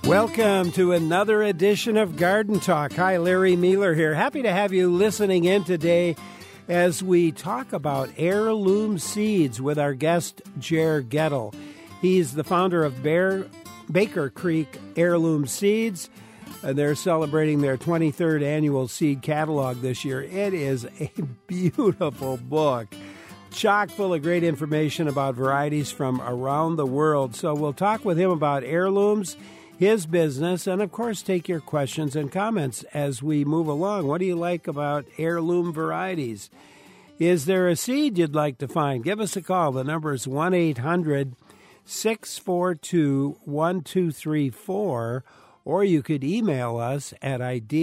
Welcome to another edition of Garden Talk. Hi, Larry Mueller here. Happy to have you listening in today as we talk about heirloom seeds with our guest, Jer Gettle. He's the founder of Baker Creek Heirloom Seeds. They're celebrating their 23rd annual seed catalog this year. It is a beautiful book, chock full of great information about varieties from around the world. So we'll talk with him about heirlooms, his business, and of course take your questions and comments as we move along. What do you like about heirloom varieties? Is there a seed you'd like to find? Give us a call. The number is 1-800-642-1234, or you could email us at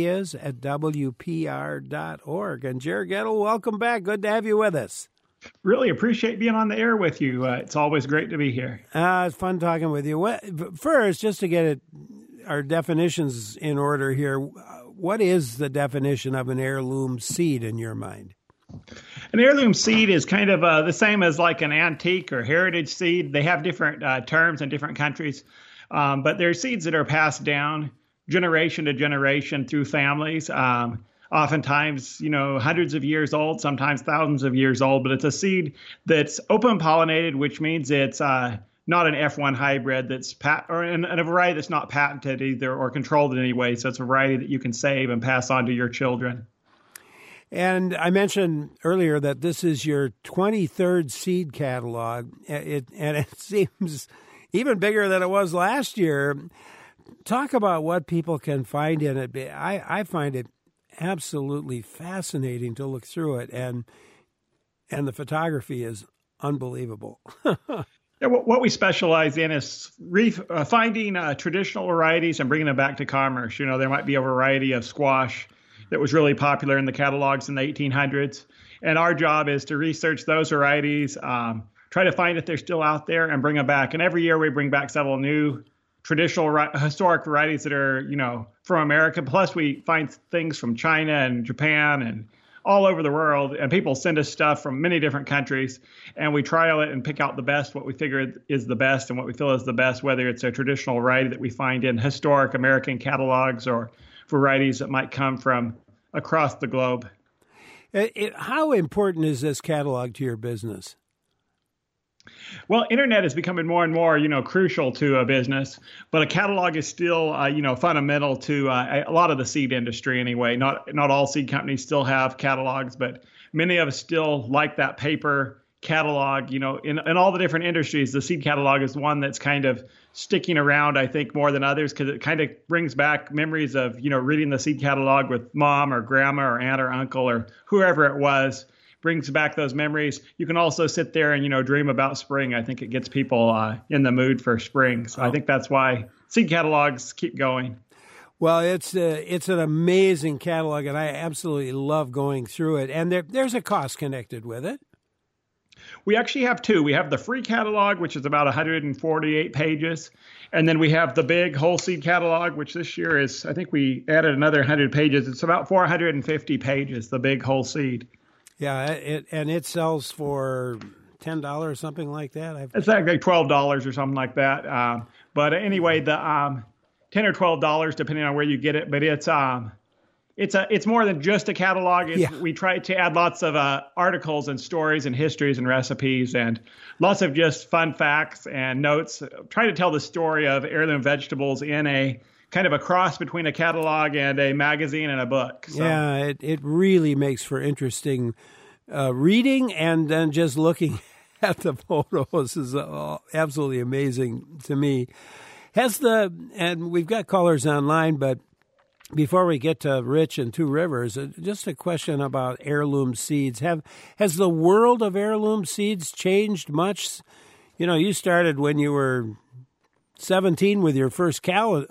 ideas@wpr.org. And Jer Gettle, welcome back. Good to have you with us. Really appreciate being on the air with you. It's always great to be here. It's fun talking with you. First, just to get our definitions in order here, what is the definition of an heirloom seed in your mind? An heirloom seed is kind of the same as like an antique or heritage seed. They have different terms in different countries, but they're seeds that are passed down generation to generation through families. Oftentimes, hundreds of years old, sometimes thousands of years old, but it's a seed that's open pollinated, which means it's not an F1 hybrid that's or a variety that's not patented either or controlled in any way. So it's a variety that you can save and pass on to your children. And I mentioned earlier that this is your 23rd seed catalog, and it seems even bigger than it was last year. Talk about what people can find in it. I find it absolutely fascinating to look through it, and the photography is unbelievable. Yeah, what we specialize in is finding traditional varieties and bringing them back to commerce. There might be a variety of squash that was really popular in the catalogs in the 1800s, and our job is to research those varieties, try to find if they're still out there, and bring them back. And every year we bring back several new traditional historic varieties that are, from America. Plus we find things from China and Japan and all over the world. And people send us stuff from many different countries, and we trial it and pick out the best, what we figure is the best and what we feel is the best, whether it's a traditional variety that we find in historic American catalogs or varieties that might come from across the globe. How important is this catalog to your business? Well, internet is becoming more and more, crucial to a business, but a catalog is still, fundamental to a lot of the seed industry anyway. Not all seed companies still have catalogs, but many of us still like that paper catalog. In all the different industries, the seed catalog is one that's kind of sticking around, I think, more than others, because it kind of brings back memories of, reading the seed catalog with mom or grandma or aunt or uncle or whoever it was. Brings back those memories. You can also sit there and, dream about spring. I think it gets people in the mood for spring. So I think that's why seed catalogs keep going. Well, it's an amazing catalog, and I absolutely love going through it. And there's a cost connected with it. We actually have two. We have the free catalog, which is about 148 pages. And then we have the big whole seed catalog, which this year is, I think we added another 100 pages. It's about 450 pages, the big whole seed. Yeah, it sells for $10, something like that. It's like $12 or something like that. But anyway, the $10 or $12 depending on where you get it. But it's more than just a catalog. We try to add lots of articles and stories and histories and recipes and lots of just fun facts and notes. Try to tell the story of heirloom vegetables in a kind of a cross between a catalog and a magazine and a book. So. Yeah, it really makes for interesting reading, and then just looking at the photos is absolutely amazing to me. And we've got callers online, but before we get to Rich and Two Rivers, just a question about heirloom seeds. Has the world of heirloom seeds changed much? You started when you were 17 with your first catalog.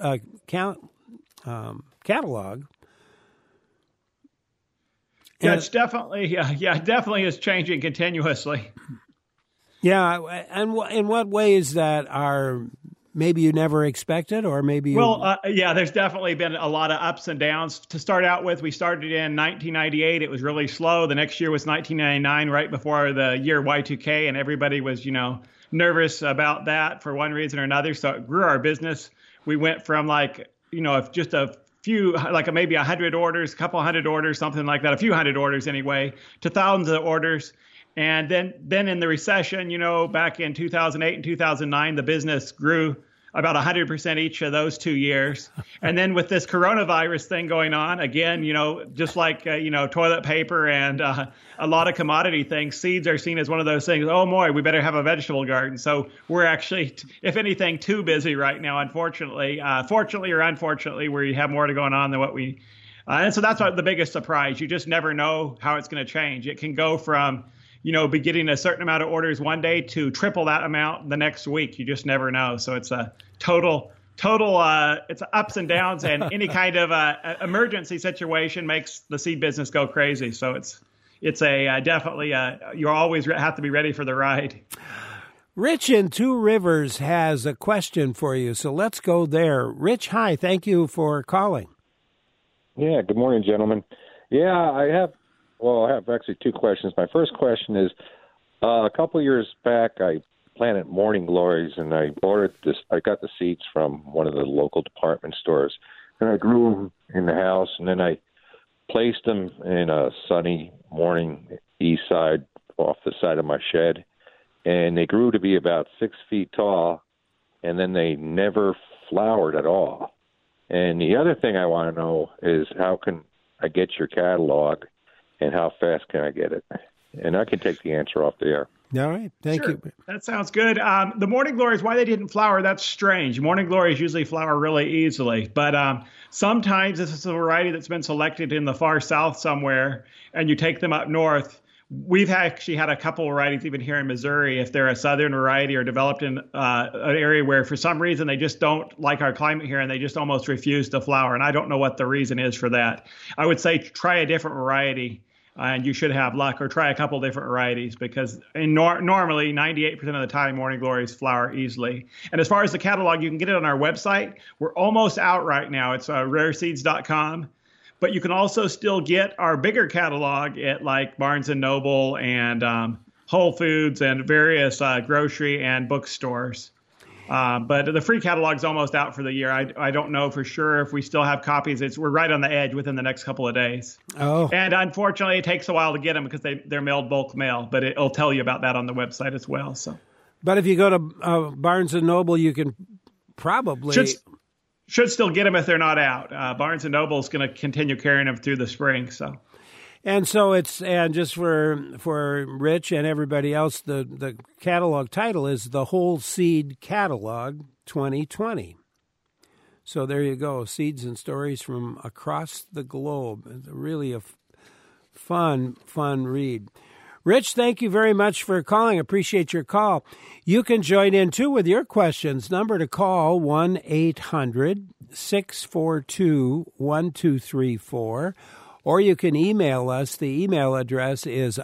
Yeah, it's definitely, definitely is changing continuously. Yeah, and in what ways that are maybe you never expected, or maybe you... Well, there's definitely been a lot of ups and downs. To start out with, we started in 1998. It was really slow. The next year was 1999, right before the year Y2K, and everybody was, nervous about that for one reason or another. So it grew our business we went from like, if just a few, like maybe 100 orders, a couple hundred orders, something like that, a few hundred orders anyway, to thousands of orders. And then in the recession, back in 2008 and 2009, the business grew about 100% each of those 2 years. And then with this coronavirus thing going on, again, just like, toilet paper and a lot of commodity things, seeds are seen as one of those things. Oh, boy, we better have a vegetable garden. So we're actually, if anything, too busy right now, unfortunately. Fortunately or unfortunately, we have more to going on than what we. And so that's the biggest surprise. You just never know how it's going to change. It can go from be getting a certain amount of orders one day to triple that amount the next week. You just never know. So it's a total, it's ups and downs, and any kind of emergency situation makes the seed business go crazy. So it's a definitely, you always have to be ready for the ride. Rich in Two Rivers has a question for you. So let's go there. Rich, hi. Thank you for calling. Yeah. Good morning, gentlemen. Yeah, I have actually two questions. My first question is, a couple of years back, I planted morning glories, and I got the seeds from one of the local department stores, and I grew them in the house, and then I placed them in a sunny morning east side off the side of my shed, and they grew to be about 6 feet tall, and then they never flowered at all. And the other thing I want to know is, how can I get your catalog, and how fast can I get it? And I can take the answer off the air. All right. Thank you. That sounds good. The morning glories, why they didn't flower, that's strange. Morning glories usually flower really easily. But sometimes this is a variety that's been selected in the far south somewhere, and you take them up north. We've actually had a couple varieties even here in Missouri, if they're a southern variety or developed in an area where for some reason they just don't like our climate here and they just almost refuse to flower. And I don't know what the reason is for that. I would say try a different variety and you should have luck, or try a couple different varieties, because normally 98% of the time morning glories flower easily. And as far as the catalog, you can get it on our website. We're almost out right now. It's rareseeds.com. But you can also still get our bigger catalog at like Barnes & Noble and Whole Foods and various grocery and bookstores. But the free catalog is almost out for the year. I don't know for sure if we still have copies. We're right on the edge within the next couple of days. Oh. And unfortunately, it takes a while to get them because they're mailed bulk mail. But it'll tell you about that on the website as well. So, but if you go to Barnes & Noble, you can probably... Should still get them if they're not out. Barnes & Noble is going to continue carrying them through the spring. So, and just for Rich and everybody else, the catalog title is the Whole Seed Catalog 2020. So there you go, seeds and stories from across the globe. It's really a fun read. Rich, thank you very much for calling. Appreciate your call. You can join in, too, with your questions. Number to call, 1-800-642-1234. Or you can email us. The email address is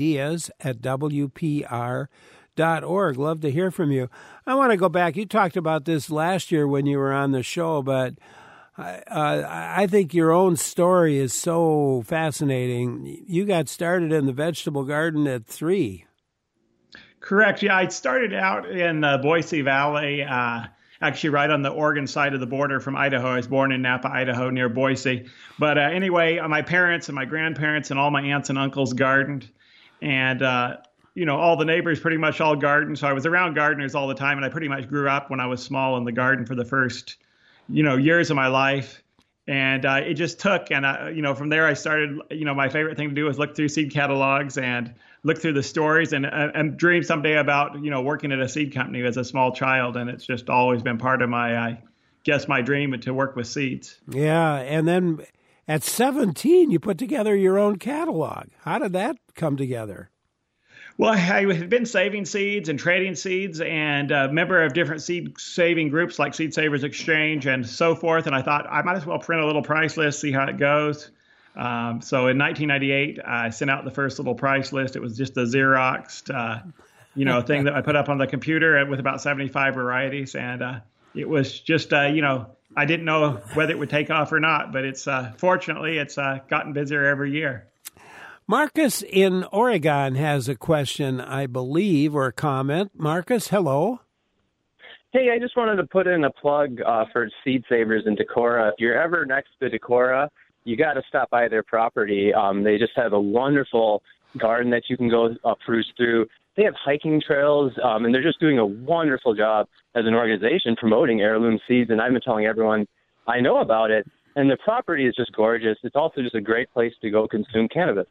ideas@wpr.org. Love to hear from you. I want to go back. You talked about this last year when you were on the show, but I think your own story is so fascinating. You got started in the vegetable garden at 3. Correct. Yeah, I started out in Boise Valley, actually right on the Oregon side of the border from Idaho. I was born in Napa, Idaho, near Boise. But anyway, my parents and my grandparents and all my aunts and uncles gardened. And, all the neighbors pretty much all gardened. So I was around gardeners all the time. And I pretty much grew up when I was small in the garden for the first years of my life. And it just took. And, from there I started, my favorite thing to do was look through seed catalogs and look through the stories and dream someday about, working at a seed company as a small child. And it's just always been part of my dream to work with seeds. Yeah. And then at 17, you put together your own catalog. How did that come together? Well, I had been saving seeds and trading seeds and a member of different seed saving groups like Seed Savers Exchange and so forth. And I thought I might as well print a little price list, see how it goes. So in 1998, I sent out the first little price list. It was just a Xeroxed, thing that I put up on the computer with about 75 varieties. And it was just, I didn't know whether it would take off or not, but fortunately, it's gotten busier every year. Marcus in Oregon has a question, I believe, or a comment. Marcus, hello. Hey, I just wanted to put in a plug for Seed Savers in Decorah. If you're ever next to Decorah, you got to stop by their property. They just have a wonderful garden that you can go cruise through. They have hiking trails, and they're just doing a wonderful job as an organization promoting heirloom seeds, and I've been telling everyone I know about it, and the property is just gorgeous. It's also just a great place to go consume cannabis.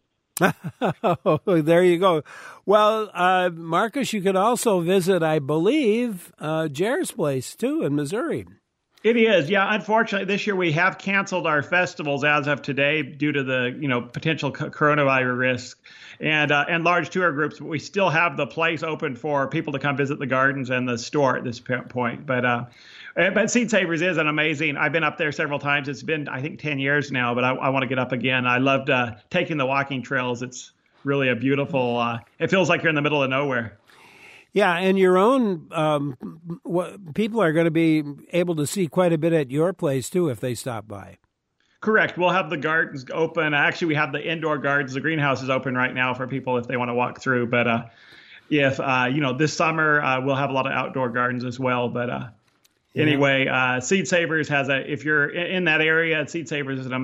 There you go. Well, Marcus, you could also visit, I believe, Jer's place, too, in Missouri. It is, yeah. Unfortunately, this year we have canceled our festivals as of today due to the potential coronavirus risk and large tour groups. But we still have the place open for people to come visit the gardens and the store at this point. But Seed Savers is an amazing. I've been up there several times. It's been, I think, 10 years now, but I want to get up again. I loved taking the walking trails. It's really a beautiful. It feels like you're in the middle of nowhere. Yeah, and your own people are going to be able to see quite a bit at your place, too, if they stop by. Correct. We'll have the gardens open. Actually, we have the indoor gardens. The greenhouse is open right now for people if they want to walk through. But if, this summer, we'll have a lot of outdoor gardens as well. But anyway, Seed Savers if you're in that area, Seed Savers is an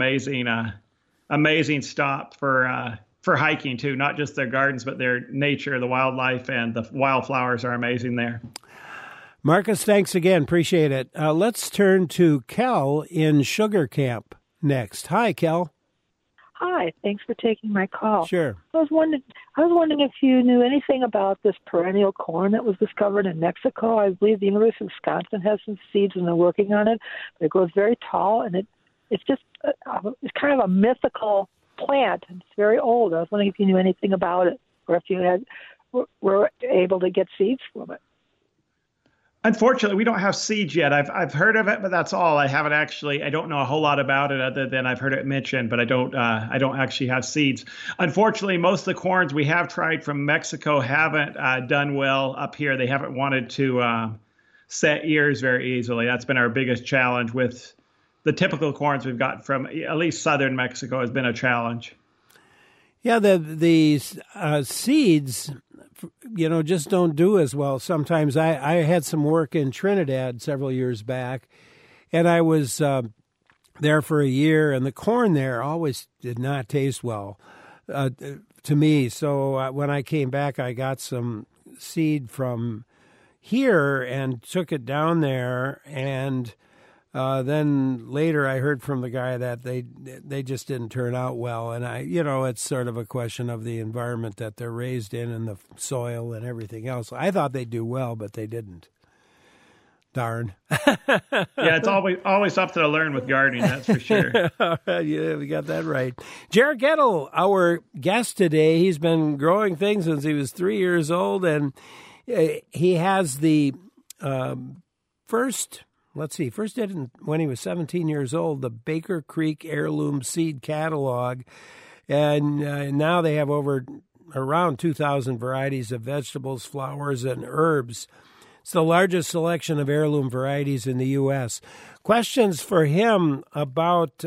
amazing stop for hiking, too, not just their gardens, but their nature, the wildlife, and the wildflowers are amazing there. Marcus, thanks again. Appreciate it. Let's turn to Kel in Sugar Camp next. Hi, Kel. Hi. Thanks for taking my call. Sure. I was wondering if you knew anything about this perennial corn that was discovered in Mexico. I believe the University of Wisconsin has some seeds, and they're working on it. It grows very tall, and it's just it's kind of a mythical plant. It's very old. I was wondering if you knew anything about it, or if you were able to get seeds from it. Unfortunately, we don't have seeds yet. I've heard of it, but that's all. I don't know a whole lot about it other than I've heard it mentioned, but I don't actually have seeds. Unfortunately, most of the corns we have tried from Mexico haven't done well up here. They haven't wanted to set ears very easily. That's been our biggest challenge with the typical corns we've got from at least southern Mexico has been a challenge. Yeah, the seeds, just don't do as well. Sometimes I had some work in Trinidad several years back, and I was there for a year, and the corn there always did not taste well to me. So when I came back, I got some seed from here and took it down there, and then later I heard from the guy that they just didn't turn out well. And it's sort of a question of the environment that they're raised in and the soil and everything else. I thought they'd do well, but they didn't. Darn. Yeah, it's always something to learn with gardening, that's for sure. Yeah, we got that right. Jer Gettle, our guest today, he's been growing things since he was 3 years old, and he has the first did when he was 17 years old, the Baker Creek Heirloom Seed Catalog. And now they have around 2,000 varieties of vegetables, flowers, and herbs. It's the largest selection of heirloom varieties in the U.S. Questions for him about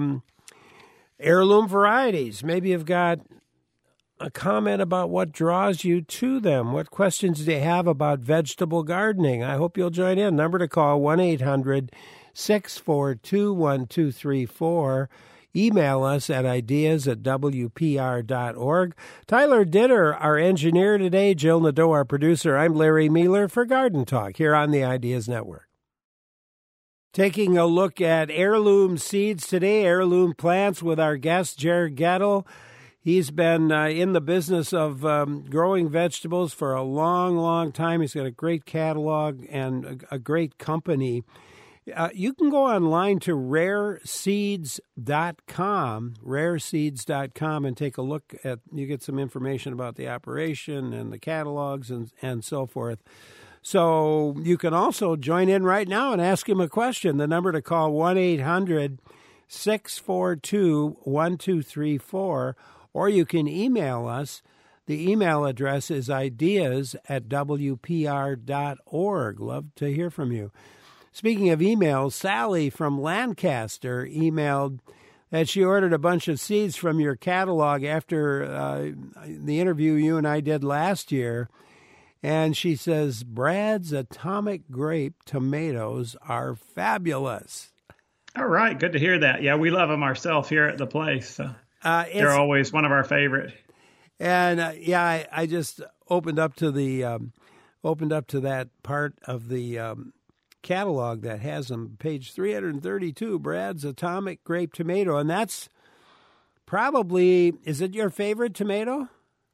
heirloom varieties. Maybe you've got a comment about what draws you to them. What questions do you have about vegetable gardening? I hope you'll join in. Number to call, 1-800-642-1234. Email us at ideas@wpr.org. Tyler Ditter, our engineer today. Jill Nadeau, our producer. I'm Larry Mealer for Garden Talk here on the Ideas Network. Taking a look at heirloom seeds today, heirloom plants with our guest, Jer Gettle. He's been in the business of growing vegetables for a long, long time. He's got a great catalog and a great company. You can go online to rareseeds.com, and take a look at, you get some information about the operation and the catalogs and so forth. So you can also join in right now and ask him a question. The number to call, 1-800-642-1234. Or you can email us. The email address is ideas@wpr.org. Love to hear from you. Speaking of emails, Sally from Lancaster emailed that she ordered a bunch of seeds from your catalog after the interview you and I did last year. And she says, Brad's Atomic Grape tomatoes are fabulous. All right. Good to hear that. Yeah, we love them ourselves here at the place. So they're always one of our favorite. And I just opened up to that part of the catalog that has them, page 332, Brad's Atomic Grape Tomato. And that's probably, is it your favorite tomato?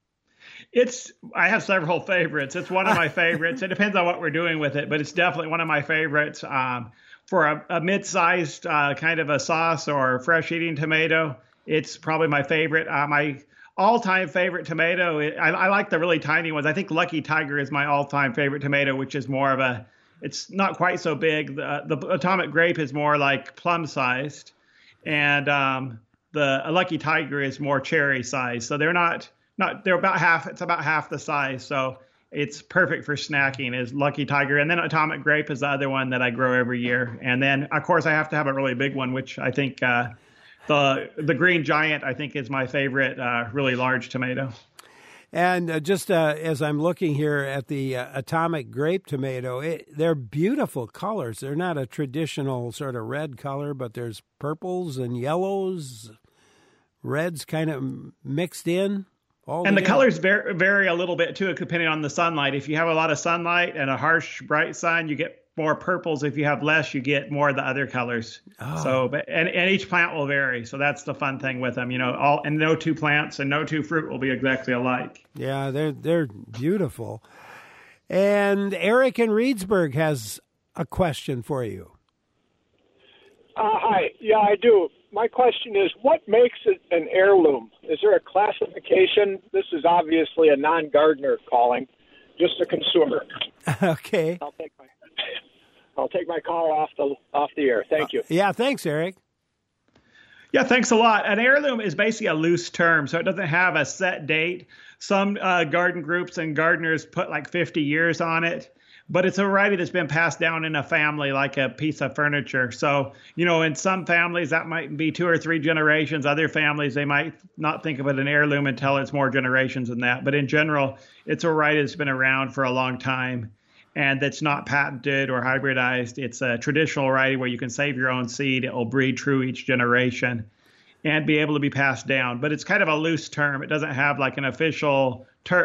I have several favorites. It's one of my favorites. It depends on what we're doing with it, but it's definitely one of my favorites. For a mid-sized kind of a sauce or fresh eating tomato, it's probably my favorite. My all-time favorite tomato, I like the really tiny ones. I think Lucky Tiger is my all-time favorite tomato, which is more of it's not quite so big. The Atomic Grape is more like plum-sized, and the Lucky Tiger is more cherry-sized. So they're they're about half. It's about half the size. So it's perfect for snacking is Lucky Tiger. And then Atomic Grape is the other one that I grow every year. And then, of course, I have to have a really big one, which I think the Green Giant, I think, is my favorite really large tomato. And just as I'm looking here at the Atomic Grape tomato, they're beautiful colors. They're not a traditional sort of red color, but there's purples and yellows, reds kind of mixed in. And the colors vary a little bit, too, depending on the sunlight. If you have a lot of sunlight and a harsh, bright sun, you get more purples. If you have less, you get more of the other colors. Oh. So, and each plant will vary. So that's the fun thing with them. And no two plants and no two fruit will be exactly alike. Yeah, they're beautiful. And Eric in Reedsburg has a question for you. Hi. Yeah, I do. My question is, what makes it an heirloom? Is there a classification? This is obviously a non-gardener calling, just a consumer. Okay. I'll take my call off the air. Thank you. Yeah, thanks, Eric. Yeah, thanks a lot. An heirloom is basically a loose term, so it doesn't have a set date. Some garden groups and gardeners put like 50 years on it. But it's a variety that's been passed down in a family like a piece of furniture. So, in some families that might be 2 or 3 generations. Other families, they might not think of it an heirloom until it's more generations than that. But in general, it's a variety that's been around for a long time and that's not patented or hybridized. It's a traditional variety where you can save your own seed. It will breed true each generation and be able to be passed down. But it's kind of a loose term. It doesn't have like an official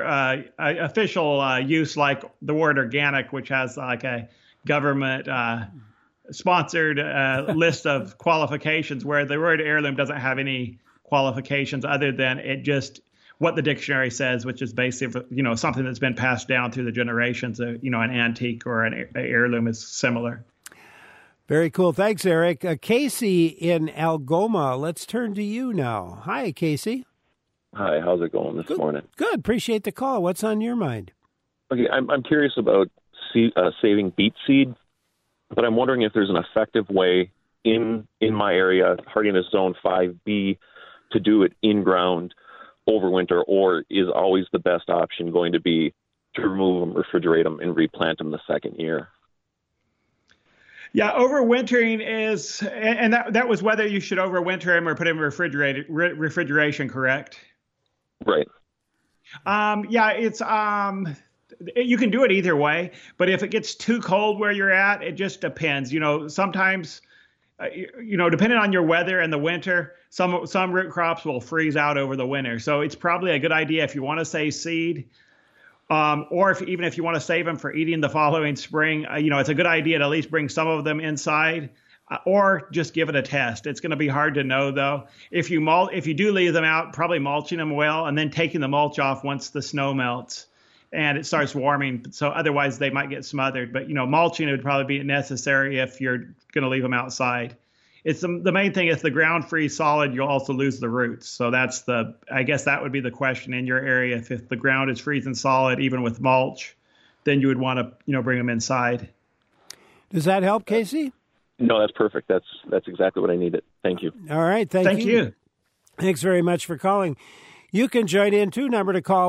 use like the word organic, which has like a government sponsored list of qualifications, where the word heirloom doesn't have any qualifications other than it just what the dictionary says, which is basically, something that's been passed down through the generations. An antique or an heirloom is similar. Very cool. Thanks, Eric. Casey in Algoma, let's turn to you now. Hi, Casey. Hi, how's it going this morning? Good. Appreciate the call. What's on your mind? Okay, I'm curious about saving beet seed, but I'm wondering if there's an effective way in my area, hardiness zone 5B, to do it in ground over winter, or is always the best option going to be to remove them, refrigerate them, and replant them the second year? Yeah, overwintering is, and that was whether you should overwinter them or put them in refrigeration, correct? Right. It's you can do it either way, but if it gets too cold where you're at, it just depends. Sometimes, depending on your weather and the winter, some root crops will freeze out over the winter. So it's probably a good idea if you want to save seed, or even if you want to save them for eating the following spring. It's a good idea to at least bring some of them inside. Or just give it a test. It's going to be hard to know, though. If you do leave them out, probably mulching them well and then taking the mulch off once the snow melts and it starts warming. So otherwise they might get smothered. But, mulching would probably be necessary if you're going to leave them outside. It's the main thing. If the ground freezes solid, you'll also lose the roots. So I guess that would be the question in your area. If the ground is freezing solid, even with mulch, then you would want to, bring them inside. Does that help, Casey? No, that's perfect. That's exactly what I needed. Thank you. All right. Thank you. Thanks very much for calling. You can join in, too. Number to call,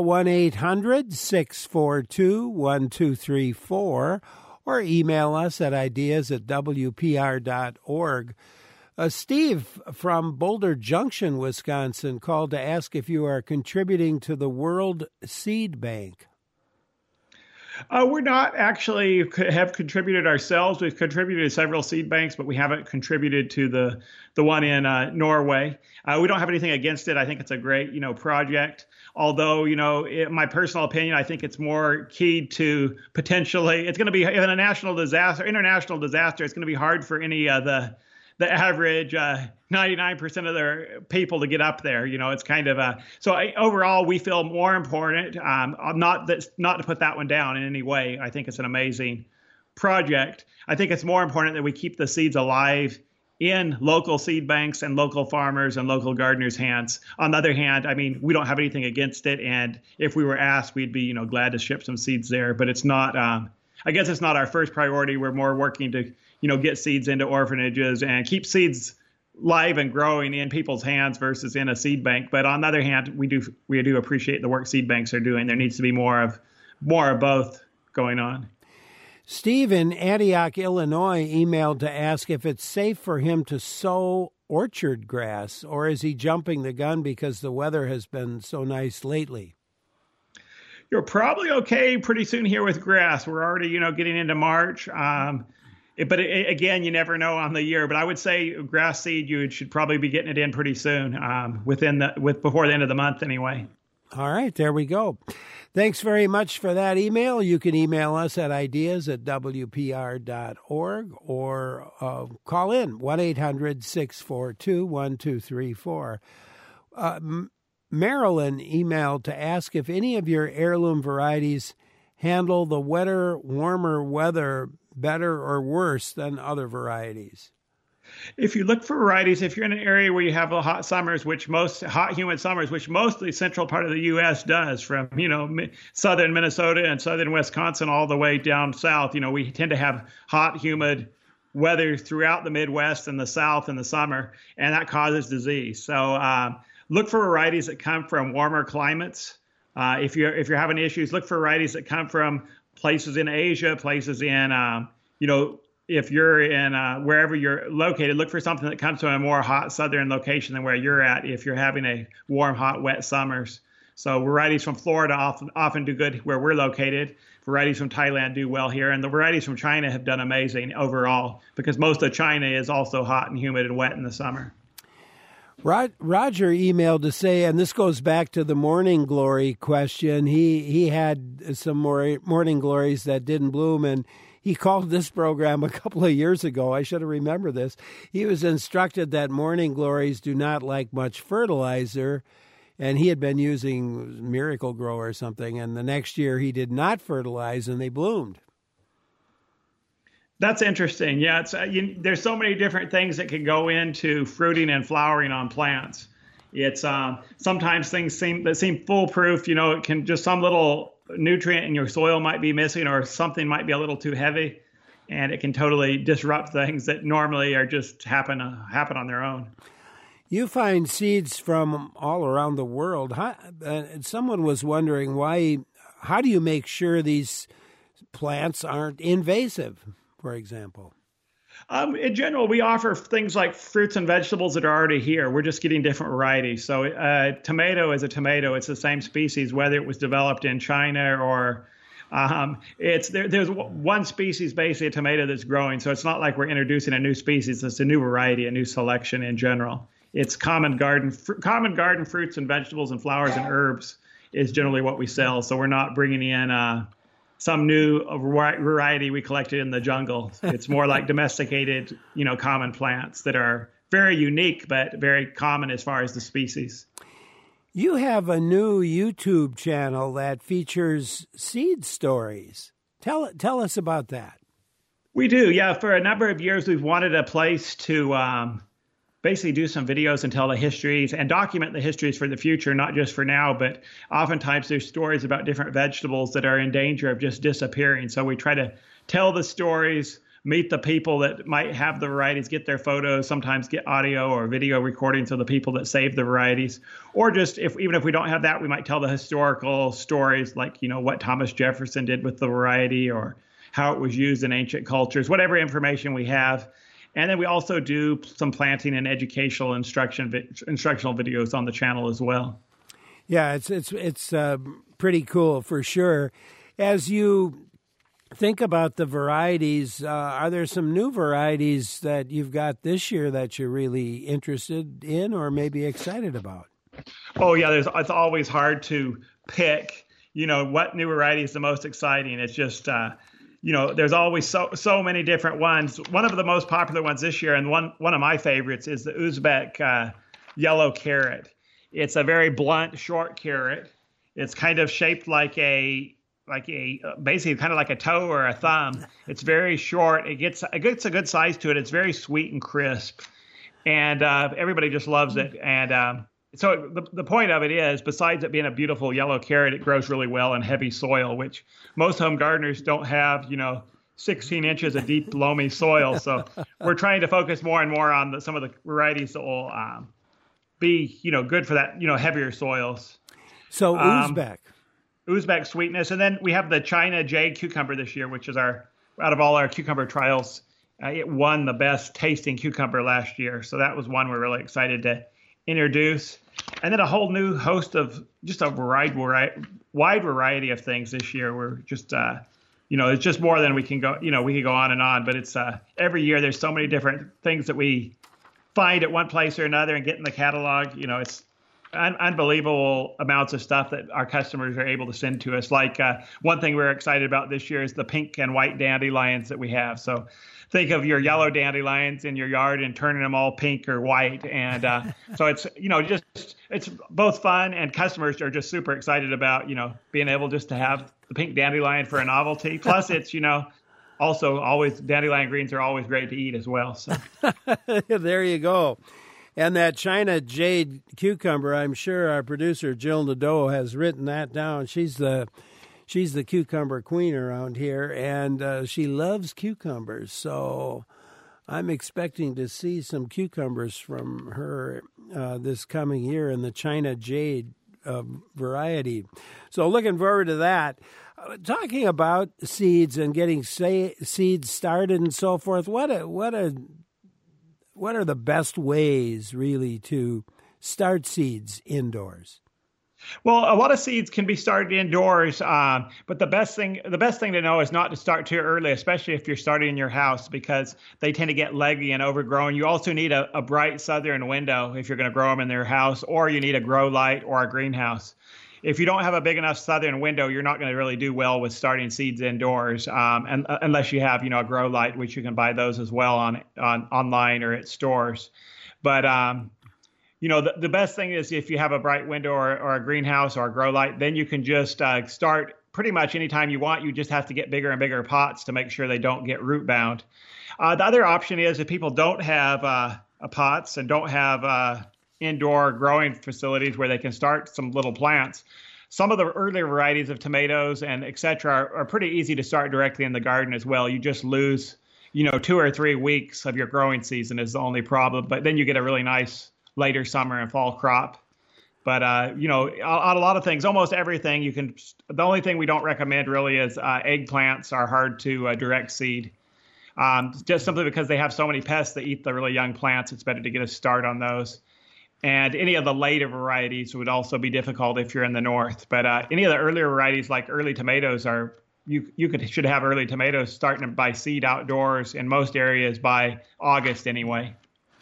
1-800-642-1234, or email us at ideas@wpr.org. Steve from Boulder Junction, Wisconsin, called to ask if you are contributing to the World Seed Bank. We're not actually have contributed ourselves. We've contributed to several seed banks, but we haven't contributed to the one in Norway. We don't have anything against it. I think it's a great, project. Although, in my personal opinion, I think it's more keyed to potentially, it's going to be in a international disaster, it's going to be hard for any of the average 99% of their people to get up there. It's kind of overall, we feel more important, not to put that one down in any way. I think it's an amazing project. I think it's more important that we keep the seeds alive in local seed banks and local farmers and local gardeners' hands. On the other hand, we don't have anything against it. And if we were asked, we'd be, glad to ship some seeds there. But it's not, I guess it's not our first priority. We're more working to, get seeds into orphanages and keep seeds live and growing in people's hands versus in a seed bank. But on the other hand, we do appreciate the work seed banks are doing. There needs to be more of both going on. Steve in Antioch, Illinois, emailed to ask if it's safe for him to sow orchard grass, or is he jumping the gun because the weather has been so nice lately? You're probably okay pretty soon here with grass. We're already, getting into March. But again, you never know on the year. But I would say grass seed, you should probably be getting it in pretty soon, before the end of the month anyway. All right, there we go. Thanks very much for that email. You can email us at ideas@wpr.org or call in 1-800-642-1234. Marilyn emailed to ask if any of your heirloom varieties handle the wetter, warmer weather better or worse than other varieties. If you look for varieties, if you're in an area where you have hot summers, hot, humid summers, which most of the central part of the U.S. does, from, southern Minnesota and southern Wisconsin all the way down south, we tend to have hot, humid weather throughout the Midwest and the South in the summer, and that causes disease. So look for varieties that come from warmer climates. If you're having issues, look for varieties that come from places in Asia, places in, if you're in wherever you're located, look for something that comes from a more hot southern location than where you're at if you're having a warm, hot, wet summers. So varieties from Florida often do good where we're located. Varieties from Thailand do well here. And the varieties from China have done amazing overall because most of China is also hot and humid and wet in the summer. Roger emailed to say, and this goes back to the morning glory question, he had some more morning glories that didn't bloom, and he called this program a couple of years ago. I should have remembered this. He was instructed that morning glories do not like much fertilizer, and he had been using Miracle-Gro or something, and the next year he did not fertilize, and they bloomed. That's interesting. Yeah, there's so many different things that can go into fruiting and flowering on plants. It's sometimes things seem foolproof. It can just some little nutrient in your soil might be missing, or something might be a little too heavy, and it can totally disrupt things that normally are just happen on their own. You find seeds from all around the world. Someone was wondering how do you make sure these plants aren't invasive, for example? In general, we offer things like fruits and vegetables that are already here. We're just getting different varieties. So tomato is a tomato. It's the same species, whether it was developed in China or there's one species, basically, a tomato that's growing. So it's not like we're introducing a new species. It's a new variety, a new selection in general. It's common garden fruits and vegetables and flowers and herbs is generally what we sell. So we're not bringing in some new variety we collected in the jungle. It's more like domesticated, common plants that are very unique, but very common as far as the species. You have a new YouTube channel that features seed stories. Tell us about that. We do. Yeah. For a number of years, we've wanted a place to basically do some videos and tell the histories and document the histories for the future, not just for now, but oftentimes there's stories about different vegetables that are in danger of just disappearing. So we try to tell the stories, meet the people that might have the varieties, get their photos, sometimes get audio or video recordings of the people that saved the varieties. Or just even if we don't have that, we might tell the historical stories like, what Thomas Jefferson did with the variety or how it was used in ancient cultures, whatever information we have. And then we also do some planting and educational instructional videos on the channel as well. Yeah, it's pretty cool for sure. As you think about the varieties, are there some new varieties that you've got this year that you're really interested in or maybe excited about? Oh, yeah, it's always hard to pick, what new variety is the most exciting. It's just, there's always so many different ones. One of the most popular ones this year, and one of my favorites, is the Uzbek yellow carrot. It's a very blunt, short carrot. It's kind of shaped like basically kind of like a toe or a thumb. It's very short. It gets a good size to it. It's very sweet and crisp, and everybody just loves it. And so the point of it is, besides it being a beautiful yellow carrot, it grows really well in heavy soil, which most home gardeners don't have, 16 inches of deep, loamy soil. So we're trying to focus more and more on some of the varieties that will be, good for that, heavier soils. So Uzbek sweetness. And then we have the China Jade cucumber this year, which is out of all our cucumber trials, it won the best tasting cucumber last year. So that was one we're really excited to introduce. And then a whole new host of just a wide variety of things this year. We're just, it's just more than we can go, we could go on and on, but it's every year there's so many different things that we find at one place or another and get in the catalog. It's unbelievable amounts of stuff that our customers are able to send to us. Like one thing we're excited about this year is the pink and white dandelions that we have. So think of your yellow dandelions in your yard and turning them all pink or white. And so it's, it's both fun, and customers are just super excited about, being able just to have the pink dandelion for a novelty. Plus it's, also always dandelion greens are always great to eat as well. So there you go. And that China Jade cucumber, I'm sure our producer Jill Nadeau has written that down. She's the cucumber queen around here, and she loves cucumbers. So I'm expecting to see some cucumbers from her this coming year in the China Jade variety. So looking forward to that. Talking about seeds and getting seeds started and so forth, what are the best ways really to start seeds indoors? Well, a lot of seeds can be started indoors, but the best thing to know is not to start too early, especially if you're starting in your house, because they tend to get leggy and overgrown. You also need a bright southern window if you're going to grow them in your house, or you need a grow light or a greenhouse. If you don't have a big enough southern window, you're not going to really do well with starting seeds indoors, and unless you have, a grow light, which you can buy those as well on online or at stores. But the best thing is if you have a bright window or a greenhouse or a grow light, then you can just start pretty much anytime you want. You just have to get bigger and bigger pots to make sure they don't get root bound. The other option is if people don't have pots and don't have indoor growing facilities where they can start some little plants, some of the earlier varieties of tomatoes and et cetera are pretty easy to start directly in the garden as well. You just lose, 2 or 3 weeks of your growing season is the only problem, but then you get a really nice later summer and fall crop. But, on a lot of things, almost everything the only thing we don't recommend really is eggplants are hard to direct seed. Just simply because they have so many pests that eat the really young plants, it's better to get a start on those. And any of the later varieties would also be difficult if you're in the north. But any of the earlier varieties, like early tomatoes, should have early tomatoes starting by seed outdoors in most areas by August anyway.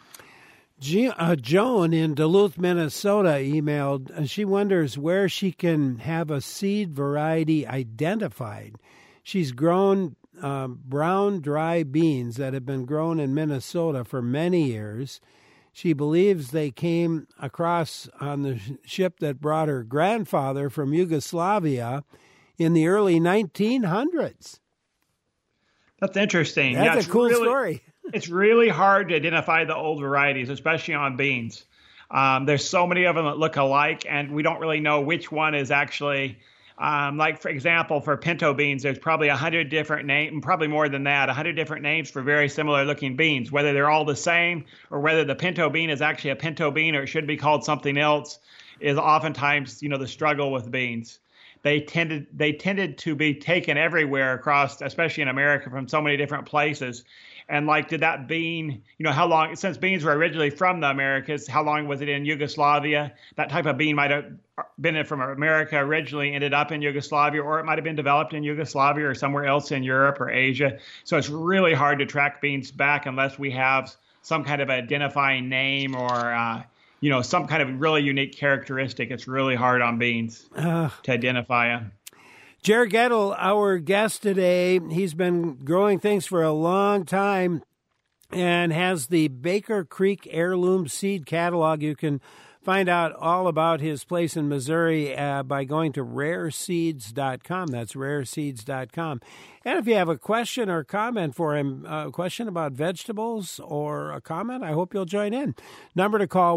Joan in Duluth, Minnesota emailed, and she wonders where she can have a seed variety identified. She's grown brown dry beans that have been grown in Minnesota for many years. She believes they came across on the ship that brought her grandfather from Yugoslavia in the early 1900s. That's interesting. That's a cool story. It's really hard to identify the old varieties, especially on beans. There's so many of them that look alike, and we don't really know which one is actually, like, for example, for pinto beans, there's probably 100 different names, probably more than that, 100 different names for very similar looking beans. Whether they're all the same or whether the pinto bean is actually a pinto bean or it should be called something else is oftentimes, the struggle with beans. they tended to be taken everywhere across, especially in America, from so many different places. And like, did that bean, how long, since beans were originally from the Americas, how long was it in Yugoslavia? That type of bean might have been from America originally, ended up in Yugoslavia, or it might have been developed in Yugoslavia or somewhere else in Europe or Asia. So it's really hard to track beans back unless we have some kind of identifying name or, some kind of really unique characteristic. It's really hard on beans to identify them. Jared Gettle, our guest today, he's been growing things for a long time and has the Baker Creek Heirloom Seed Catalog. You can find out all about his place in Missouri by going to rareseeds.com. That's rareseeds.com. And if you have a question or comment for him, a question about vegetables or a comment, I hope you'll join in. Number to call,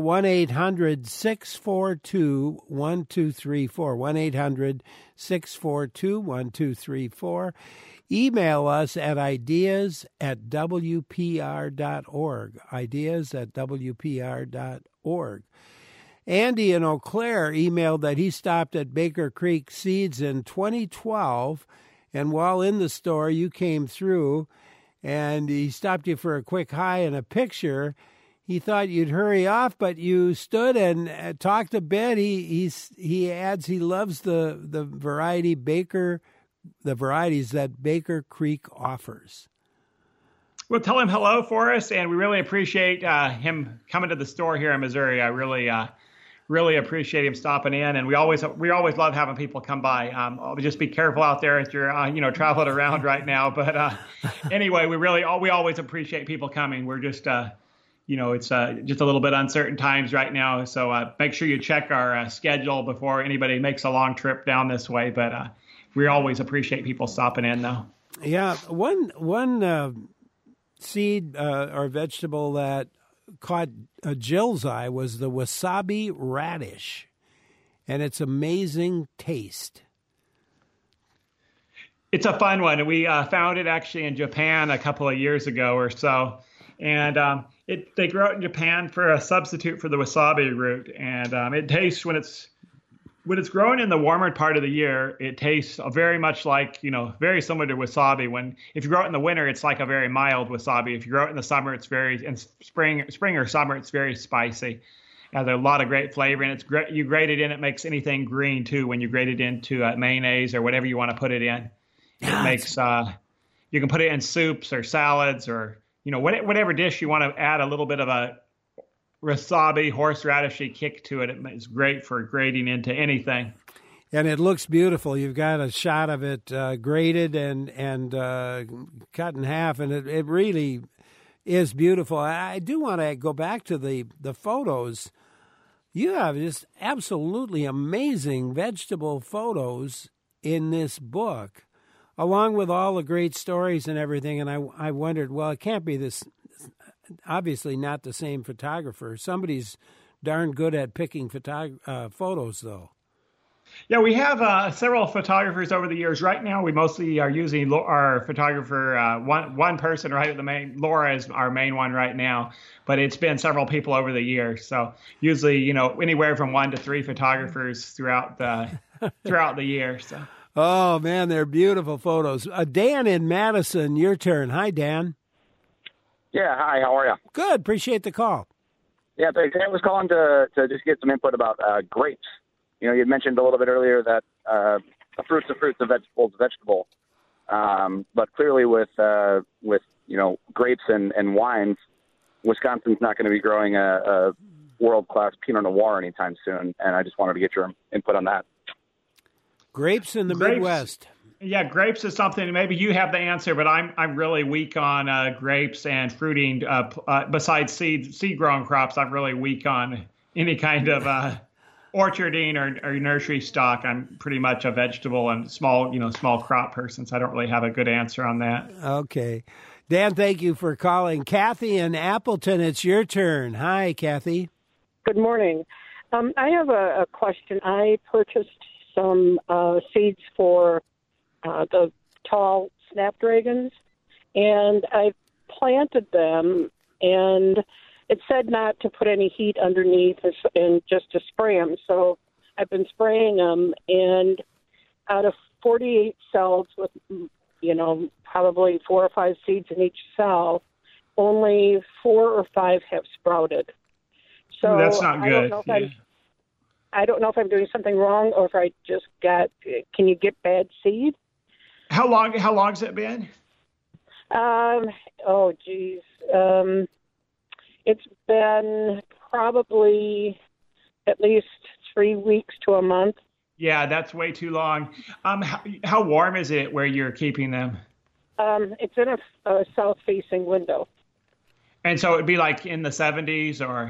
1-800-642-1234, 1-800-642-1234. Email us at ideas@wpr.org, ideas@wpr.org. Andy in Eau Claire emailed that he stopped at Baker Creek Seeds in 2012, and while in the store, you came through, and he stopped you for a quick hi and a picture. He thought you'd hurry off, but you stood and talked a bit. He adds he loves the varieties that Baker Creek offers. Well, tell him hello for us, and we really appreciate him coming to the store here in Missouri. I really appreciate him stopping in, and we always love having people come by. Just be careful out there if you're traveling around right now. But anyway, we always appreciate people coming. We're just it's just a little bit uncertain times right now, so make sure you check our schedule before anybody makes a long trip down this way. But we always appreciate people stopping in, though. Yeah, one seed or vegetable that caught Jill's eye was the wasabi radish, and its amazing taste. It's a fun one. We found it actually in Japan a couple of years ago or so, and they grow it in Japan for a substitute for the wasabi root, and it tastes when it's growing in the warmer part of the year, it tastes very much like, very similar to wasabi. If you grow it in the winter, it's like a very mild wasabi. If you grow it in the summer, in spring or summer, it's very spicy. There's a lot of great flavor, and it's great. You grate it in, it makes anything green too. When you grate it into mayonnaise or whatever you want to put it in, it makes. You can put it in soups or salads or whatever dish you want to add a little bit of a wasabi, horseradishy kick to it. It's great for grating into anything. And it looks beautiful. You've got a shot of it grated and cut in half, and it really is beautiful. I do want to go back to the photos. You have just absolutely amazing vegetable photos in this book, along with all the great stories and everything. And I wondered, well, it can't be this. Obviously not the same photographer. Somebody's darn good at picking photos, though. Yeah, we have several photographers over the years. Right now, we mostly are using our photographer, one person right at the main. Laura is our main one right now, but it's been several people over the years. So usually, anywhere from 1 to 3 photographers throughout the year. So. Oh man, they're beautiful photos. Dan in Madison, your turn. Hi, Dan. Yeah, hi, how are you? Good, appreciate the call. Yeah, thanks. I was calling to just get some input about grapes. You had mentioned a little bit earlier that a fruit's a fruit, a vegetable's a vegetable. But clearly with grapes and wines, Wisconsin's not going to be growing a world-class Pinot Noir anytime soon, and I just wanted to get your input on that. Grapes in the Midwest. Yeah, grapes is something, maybe you have the answer, but I'm really weak on grapes and fruiting. Besides seed-grown crops, I'm really weak on any kind of orcharding or nursery stock. I'm pretty much a vegetable and small crop person, so I don't really have a good answer on that. Okay. Dan, thank you for calling. Kathy in Appleton, it's your turn. Hi, Kathy. Good morning. I have a question. I purchased some seeds for the tall snapdragons, and I planted them, and it said not to put any heat underneath and just to spray them. So I've been spraying them, and out of 48 cells with, probably 4 or 5 seeds in each cell, only 4 or 5 have sprouted. So that's not good. I don't know if I'm doing something wrong or if I just got. Can you get bad seed? How long's it been? It's been probably at least 3 weeks to a month. Yeah, that's way too long. How warm is it where you're keeping them? It's in a south-facing window. And so it'd be like in the 70s or?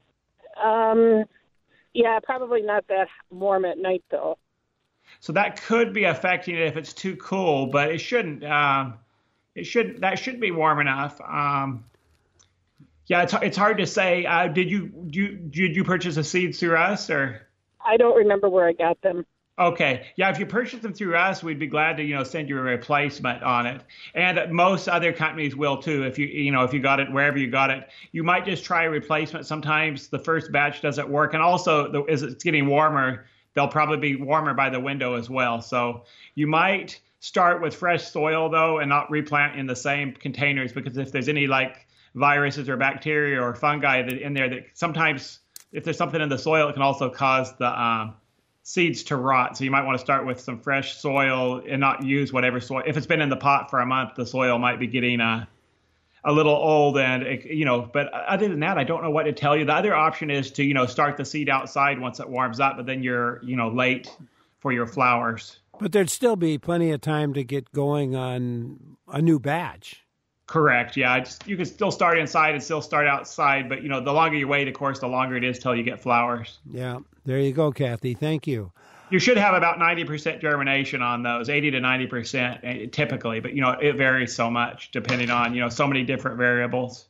Yeah, probably not that warm at night, though. So that could be affecting it if it's too cool, but it shouldn't. That should be warm enough. Yeah, it's hard to say. Did you purchase the seeds through us or? I don't remember where I got them. Okay. Yeah, if you purchase them through us, we'd be glad to, send you a replacement on it. And most other companies will too. If you got it wherever you got it, you might just try a replacement. Sometimes the first batch doesn't work. And also as it's getting warmer, they'll probably be warmer by the window as well. So you might start with fresh soil though, and not replant in the same containers, because if there's any like viruses or bacteria or fungi in there, that sometimes if there's something in the soil, it can also cause the seeds to rot. So you might want to start with some fresh soil and not use whatever soil. If it's been in the pot for a month, the soil might be getting a little old, and but other than that, I don't know what to tell you. The other option is to start the seed outside once it warms up, but then you're late for your flowers. But there'd still be plenty of time to get going on a new batch. Correct. Yeah, you can still start inside and still start outside, but the longer you wait, of course, the longer it is till you get flowers. Yeah, there you go, Kathy. Thank you. You should have about 90% germination on those, 80 to 90% typically, but it varies so much depending on so many different variables.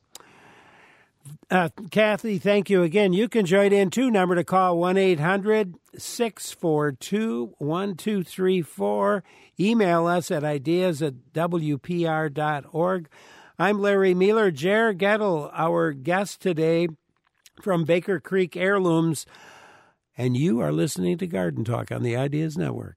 Kathy, thank you again. You can join in too. Number to call 1-800-642-1234. Email us at ideas@wpr.org. I'm Larry Mealer. Jer Gettle, our guest today from Baker Creek Heirlooms, and you are listening to Garden Talk on the Ideas Network.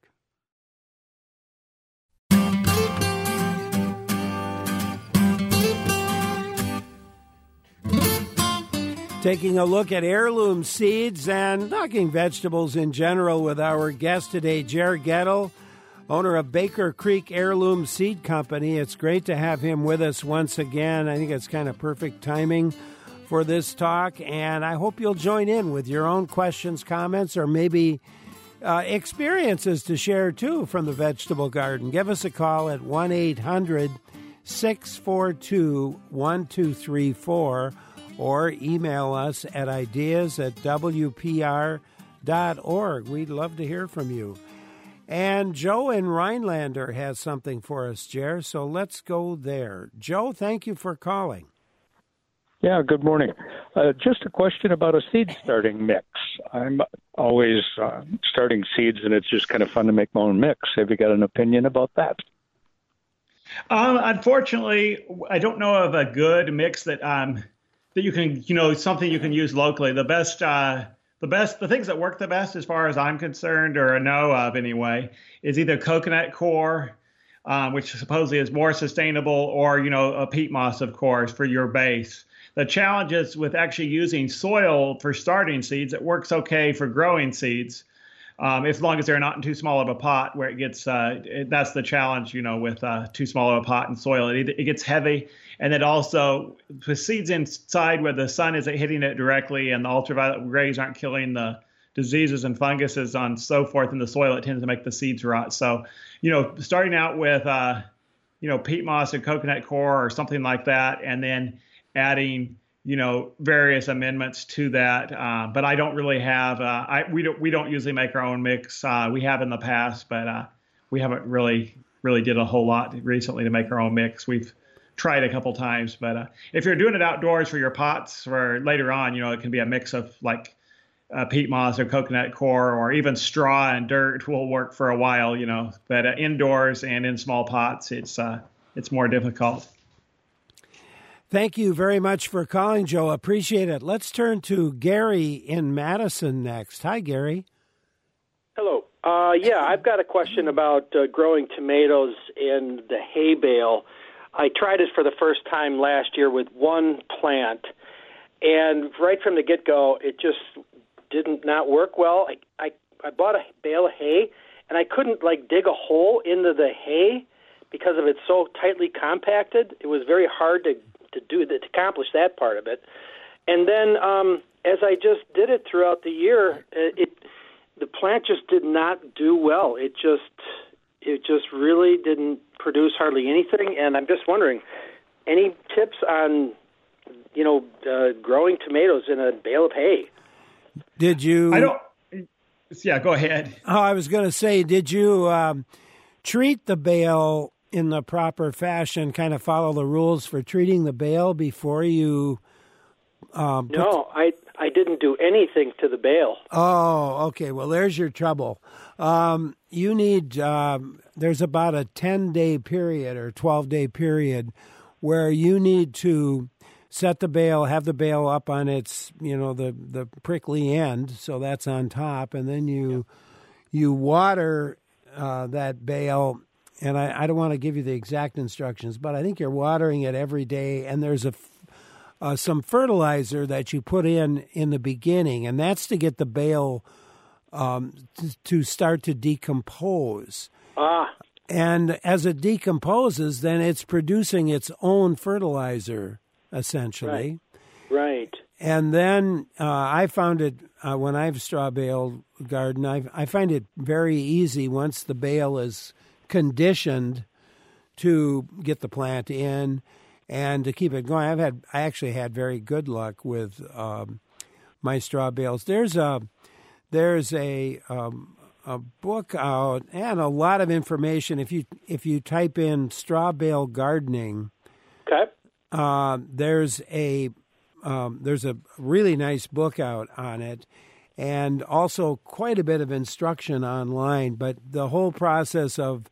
Taking a look at heirloom seeds and talking vegetables in general with our guest today, Jer Gettle, owner of Baker Creek Heirloom Seed Company. It's great to have him with us once again. I think it's kind of perfect timing for this talk, and I hope you'll join in with your own questions, comments, or maybe experiences to share too from the vegetable garden. Give us a call at 1-800-642-1234 or email us at ideas@wpr.org. We'd love to hear from you. And Joe in Rhinelander has something for us, Jer, so let's go there. Joe, thank you for calling. Yeah, good morning. Just a question about a seed starting mix. I'm always starting seeds, and it's just kind of fun to make my own mix. Have you got an opinion about that? Unfortunately, I don't know of a good mix that you can, something you can use locally. The things that work the best, as far as I'm concerned, or know of anyway, is either coconut coir, which supposedly is more sustainable, or a peat moss, of course, for your base. The challenge is with actually using soil for starting seeds. It works okay for growing seeds, as long as they're not in too small of a pot, where it gets. That's the challenge, with too small of a pot and soil. It gets heavy, and then also with seeds inside where the sun isn't hitting it directly, and the ultraviolet rays aren't killing the diseases and funguses on so forth in the soil, it tends to make the seeds rot. So, starting out with peat moss or coconut coir or something like that, and then adding, various amendments to that. But I don't really have, we don't usually make our own mix. We have in the past, but we haven't really did a whole lot recently to make our own mix. We've tried a couple times, but if you're doing it outdoors for your pots for later on, it can be a mix of like peat moss or coconut coir, or even straw and dirt will work for a while, but indoors and in small pots, it's more difficult. Thank you very much for calling, Joe. Appreciate it. Let's turn to Gary in Madison next. Hi, Gary. Hello. Yeah, I've got a question about growing tomatoes in the hay bale. I tried it for the first time last year with one plant, and right from the get-go, it just did not work well. I bought a bale of hay, and I couldn't dig a hole into the hay because of it's so tightly compacted. It was very hard to accomplish that part of it. And then as I just did it throughout the year, the plant just did not do well. It just really didn't produce hardly anything. And I'm just wondering, any tips on growing tomatoes in a bale of hay? Did you? I don't. Yeah, go ahead. Oh, I was going to say, did you treat the bale in the proper fashion? Kind of follow the rules for treating the bale before you? No, I didn't do anything to the bale. Oh, okay. Well, there's your trouble. You need, there's about a 10-day period or 12-day period where you need to set the bale, have the bale up on its, the prickly end, so that's on top, and then you water that bale. And I don't want to give you the exact instructions, but I think you're watering it every day, and there's some fertilizer that you put in the beginning, and that's to get the bale to start to decompose. And as it decomposes, then it's producing its own fertilizer, essentially. Right. And then I found it, when I've straw bale garden, I find it very easy once the bale is conditioned to get the plant in and to keep it going. I actually had very good luck with my straw bales. There's a book out and a lot of information. If you type in straw bale gardening, okay, there's a really nice book out on it, and also quite a bit of instruction online. But the whole process of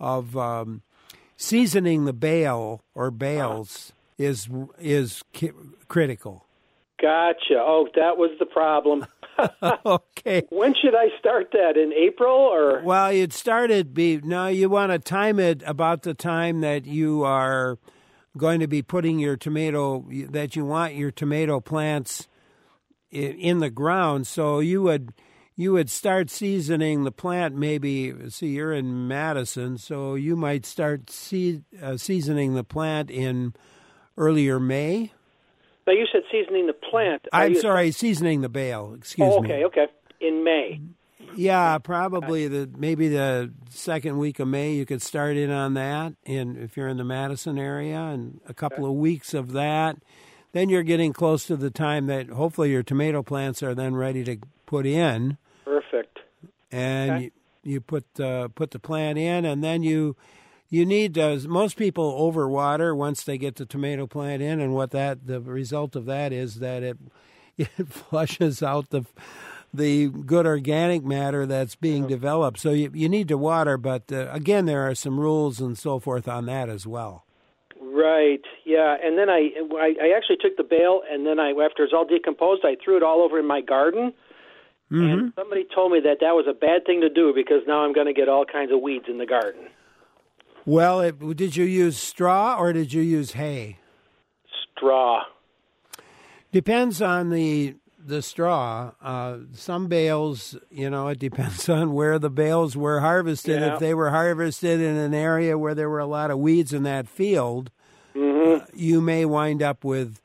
seasoning the bale or bales is critical. Gotcha. Oh, that was the problem. Okay. When should I start that? In April or? Well, you'd start it. You want to time it about the time that you are going to be putting you want your tomato plants in the ground. So you would start seasoning the plant maybe. See, you're in Madison, so you might start seasoning the plant in earlier May. Now, you said seasoning the plant. I'm sorry, seasoning the bale. Excuse me. Okay. In May. Yeah, probably maybe the second week of May you could start in on that, and if you're in the Madison area, and a couple of weeks of that, then you're getting close to the time that hopefully your tomato plants are then ready to put in. Perfect. And you put the plant in, and then you need most people overwater once they get the tomato plant in, and the result of that is that it flushes out the good organic matter that's being developed. So you need to water, but again, there are some rules and so forth on that as well. Right. Yeah. And then I actually took the bale, and then after it's all decomposed, I threw it all over in my garden. Mm-hmm. And somebody told me that was a bad thing to do because now I'm going to get all kinds of weeds in the garden. Well, did you use straw or did you use hay? Straw. Depends on the straw. Some bales, it depends on where the bales were harvested. Yeah. If they were harvested in an area where there were a lot of weeds in that field, mm-hmm. You may wind up with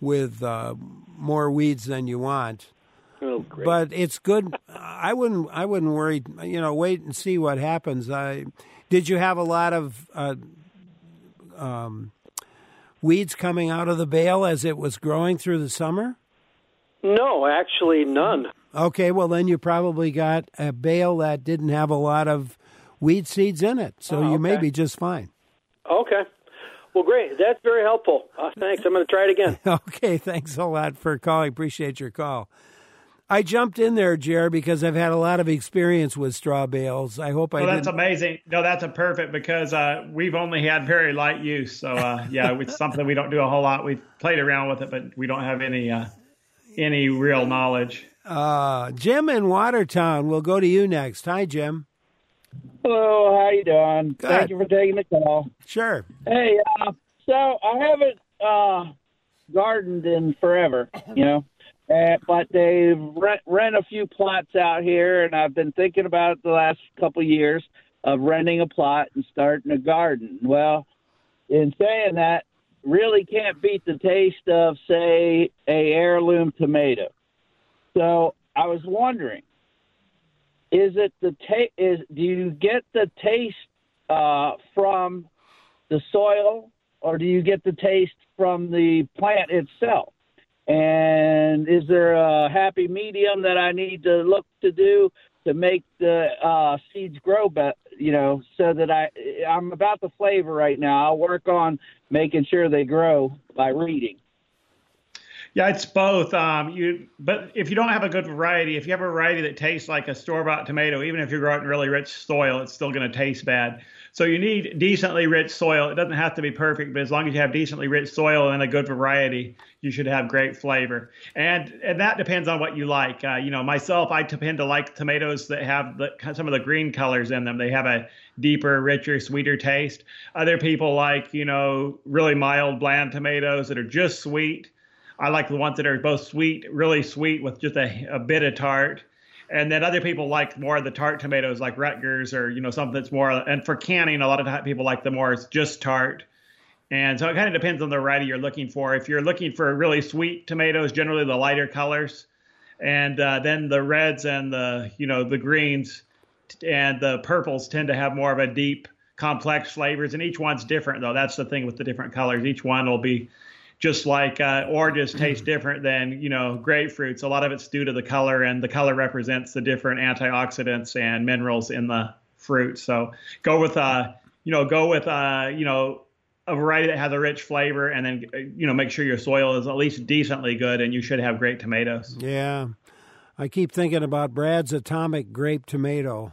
more weeds than you want. Oh, great. But it's good. I wouldn't worry. Wait and see what happens. Did you have a lot of weeds coming out of the bale as it was growing through the summer? No, actually none. Okay, well then you probably got a bale that didn't have a lot of weed seeds in it, so you may be just fine. Okay. Well, great. That's very helpful. Thanks. I'm going to try it again. Okay, thanks a lot for calling. Appreciate your call. I jumped in there, Jer, because I've had a lot of experience with straw bales. I hope that's amazing. No, that's perfect because we've only had very light use. So, it's something we don't do a whole lot. We've played around with it, but we don't have any real knowledge. Jim in Watertown, we'll go to you next. Hi, Jim. Hello, how you doing? Good. Thank you for taking the call. Sure. Hey, so I haven't gardened in forever, but they rent a few plots out here, and I've been thinking about it the last couple of years of renting a plot and starting a garden. Well, in saying that, really can't beat the taste of, say, a heirloom tomato. So I was wondering, do you get the taste from the soil, or do you get the taste from the plant itself? And is there a happy medium that I need to look to do to make the seeds grow better? So that I'm about the flavor right now. I'll work on making sure they grow by reading. Yeah, it's both. But if you don't have a good variety, if you have a variety that tastes like a store-bought tomato, even if you grow it in really rich soil, it's still going to taste bad. So you need decently rich soil. It doesn't have to be perfect, but as long as you have decently rich soil and a good variety, you should have great flavor. And that depends on what you like. Myself, I tend to like tomatoes that have some of the green colors in them. They have a deeper, richer, sweeter taste. Other people like, really mild, bland tomatoes that are just sweet. I like the ones that are both sweet, really sweet with just a bit of tart. And then other people like more of the tart tomatoes like Rutgers or, something that's more. And for canning, a lot of people like the more just tart. And so it kind of depends on the variety you're looking for. If you're looking for really sweet tomatoes, generally the lighter colors. And then the reds and the greens and the purples tend to have more of a deep, complex flavors. And each one's different, though. That's the thing with the different colors. Each one will be just like oranges taste different than, grapefruits. A lot of it's due to the color, and the color represents the different antioxidants and minerals in the fruit. So go with a variety that has a rich flavor, and then, make sure your soil is at least decently good, and you should have great tomatoes. Yeah. I keep thinking about Brad's Atomic Grape Tomato.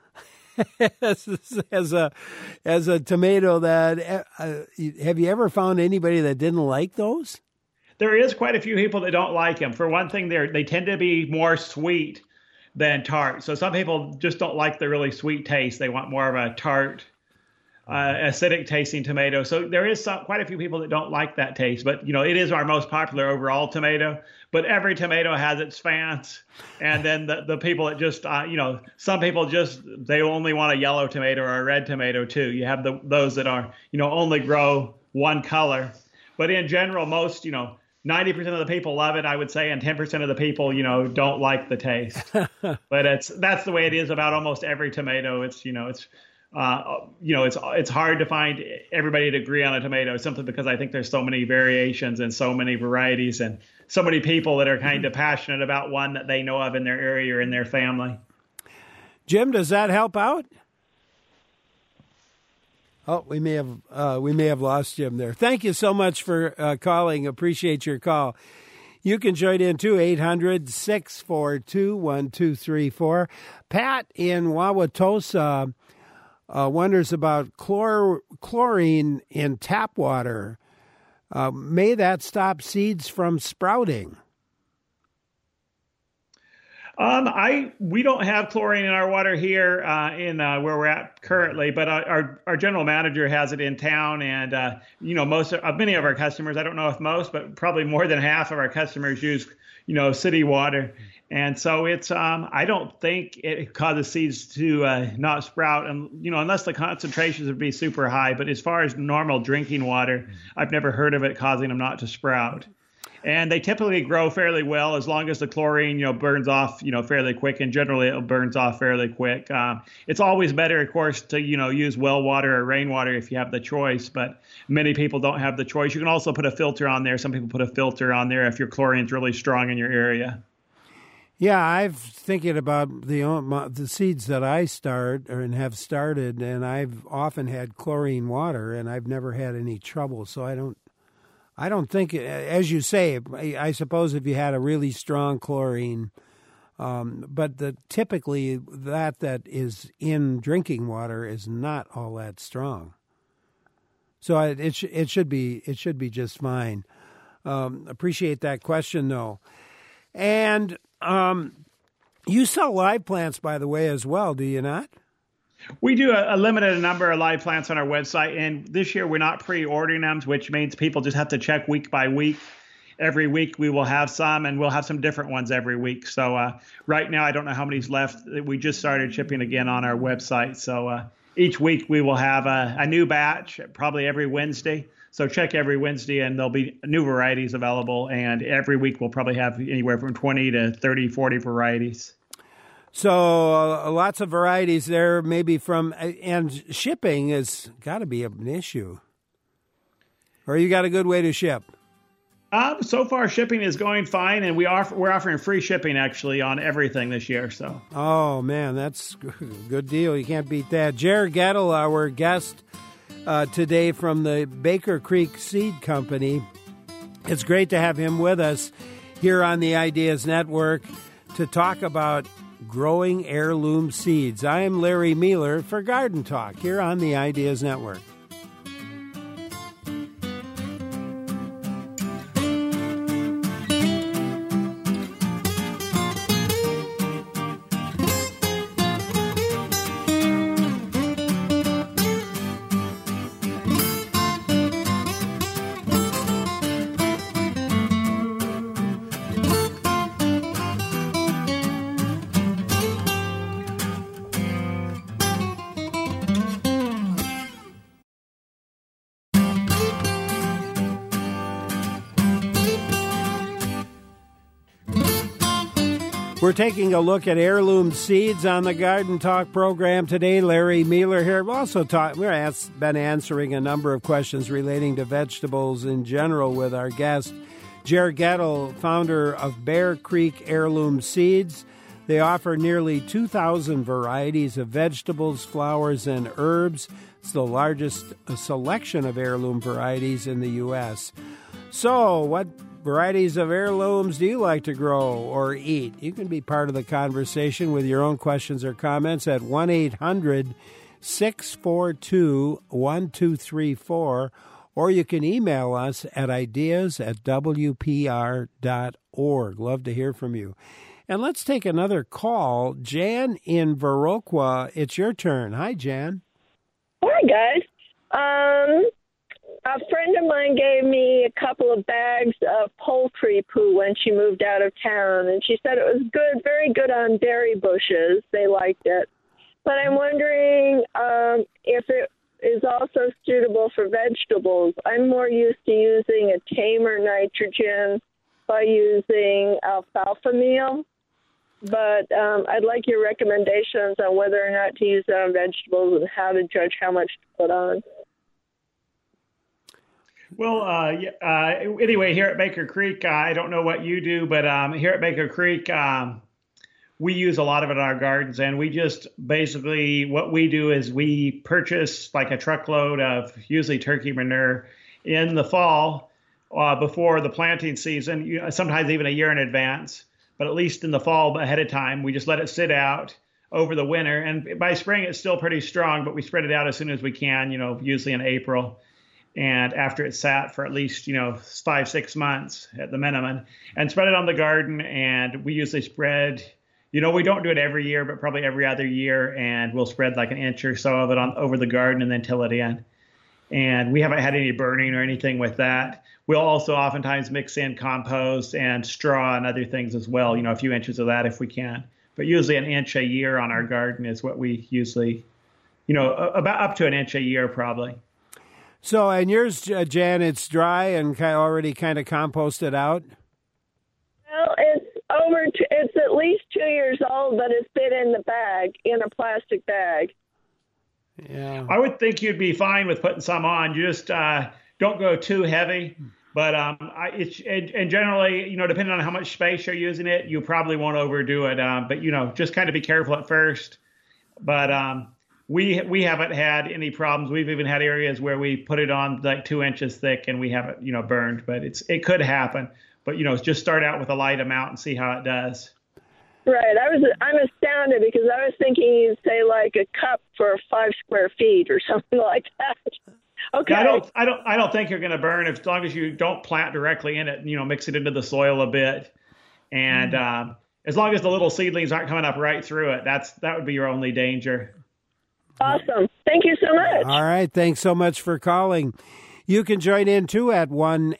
as a tomato that have you ever found anybody that didn't like those? There is quite a few people that don't like them. For one thing, they tend to be more sweet than tart. So some people just don't like the really sweet taste. They want more of a tart, acidic tasting tomato. So there is quite a few people that don't like that taste. But it is our most popular overall tomato. But every tomato has its fans. And then the people that just, some people they only want a yellow tomato or a red tomato too. You have those that are, only grow one color. But in general, most, 90% of the people love it, I would say, and 10% of the people, don't like the taste. But that's the way it is about almost every tomato. It's hard to find everybody to agree on a tomato, simply because I think there's so many variations and so many varieties and so many people that are kind of passionate about one that they know of in their area or in their family. Jim, does that help out? Oh, we may have lost Jim there. Thank you so much for calling. Appreciate your call. You can join in too, 800-642-1234. Pat in Wauwatosa wonders about chlorine in tap water. May that stop seeds from sprouting? We don't have chlorine in our water here in where we're at currently, but our general manager has it in town, and many of our customers, I don't know if most, but probably more than half of our customers use city water, and so it's I don't think it causes seeds to not sprout, and unless the concentrations would be super high. But as far as normal drinking water, I've never heard of it causing them not to sprout. And they typically grow fairly well as long as the chlorine, burns off, fairly quick. And generally, it burns off fairly quick. It's always better, of course, to, use well water or rainwater if you have the choice. But many people don't have the choice. You can also put a filter on there. Some people put a filter on there if your chlorine's really strong in your area. Yeah, I'm thinking about the seeds that I start and have started, and I've often had chlorine water, and I've never had any trouble. So I don't think, as you say, I suppose if you had a really strong chlorine, but typically that is in drinking water is not all that strong. So it should be just fine. Appreciate that question though. And You sell live plants, by the way, as well, do you not? We do a limited number of live plants on our website, and this year we're not pre-ordering them, which means people just have to check week by week. Every week we will have some, and we'll have some different ones every week. So right now I don't know how many's left. We just started shipping again on our website. So each week we will have a new batch, probably every Wednesday. So check every Wednesday, and there'll be new varieties available. And every week we'll probably have anywhere from 20 to 30, 40 varieties. So lots of varieties there, maybe and shipping has got to be an issue. Or you got a good way to ship? So far, shipping is going fine, and we're offering free shipping, actually, on everything this year. So. Oh, man, that's a good deal. You can't beat that. Jared Gettle, our guest today from the Baker Creek Seed Company. It's great to have him with us here on the Ideas Network to talk about growing heirloom seeds. I am Larry Mealer for Garden Talk here on the Ideas Network. We're taking a look at heirloom seeds on the Garden Talk program today. Larry Mealer here. We've been answering a number of questions relating to vegetables in general with our guest, Jared Gettle, founder of Bear Creek Heirloom Seeds. They offer nearly 2,000 varieties of vegetables, flowers, and herbs. It's the largest selection of heirloom varieties in the U.S. So, what varieties of heirlooms do you like to grow or eat? You can be part of the conversation with your own questions or comments at 1-800-642-1234, or you can email us at ideas@wpr.org. Love to hear from you. And let's take another call. Jan in Viroqua, it's your turn. Hi, Jan. Hi, guys. A friend of mine gave me a couple of bags of poultry poo when she moved out of town, and she said it was good, very good on berry bushes. They liked it. But I'm wondering if it is also suitable for vegetables. I'm more used to using a tamer nitrogen by using alfalfa meal. But I'd like your recommendations on whether or not to use it on vegetables and how to judge how much to put on. Well, anyway, here at Baker Creek, I don't know what you do, but here at Baker Creek, we use a lot of it in our gardens. And we just basically, what we do is we purchase like a truckload of usually turkey manure in the fall before the planting season, sometimes even a year in advance. But at least in the fall ahead of time, we just let it sit out over the winter. And by spring, it's still pretty strong, but we spread it out as soon as we can, usually in April. And after it's sat for at least, 5-6 months at the minimum, and spread it on the garden. And we usually spread, we don't do it every year, but probably every other year. And we'll spread like an inch or so of it over the garden and then till it in. And we haven't had any burning or anything with that. We'll also oftentimes mix in compost and straw and other things as well, a few inches of that if we can. But usually an inch a year on our garden is what we usually, about up to an inch a year probably. So, and yours, Jan, it's dry and already kind of composted out? Well, it's at least 2 years old, but it's been in the bag, in a plastic bag. Yeah. I would think you'd be fine with putting some on. You just don't go too heavy. But and generally, depending on how much space you're using it, you probably won't overdo it. But, just kind of be careful at first. But we haven't had any problems. We've even had areas where we put it on like 2 inches thick and we have it, burned. But it could happen. But, just start out with a light amount and see how it does. Right. I'm astounded because I was thinking you'd say like a cup for 5 square feet or something like that. Okay. Yeah, I don't think you're going to burn as long as you don't plant directly in it. Mix it into the soil a bit, and as long as the little seedlings aren't coming up right through it, that would be your only danger. Awesome. Thank you so much. All right. Thanks so much for calling. You can join in, too, at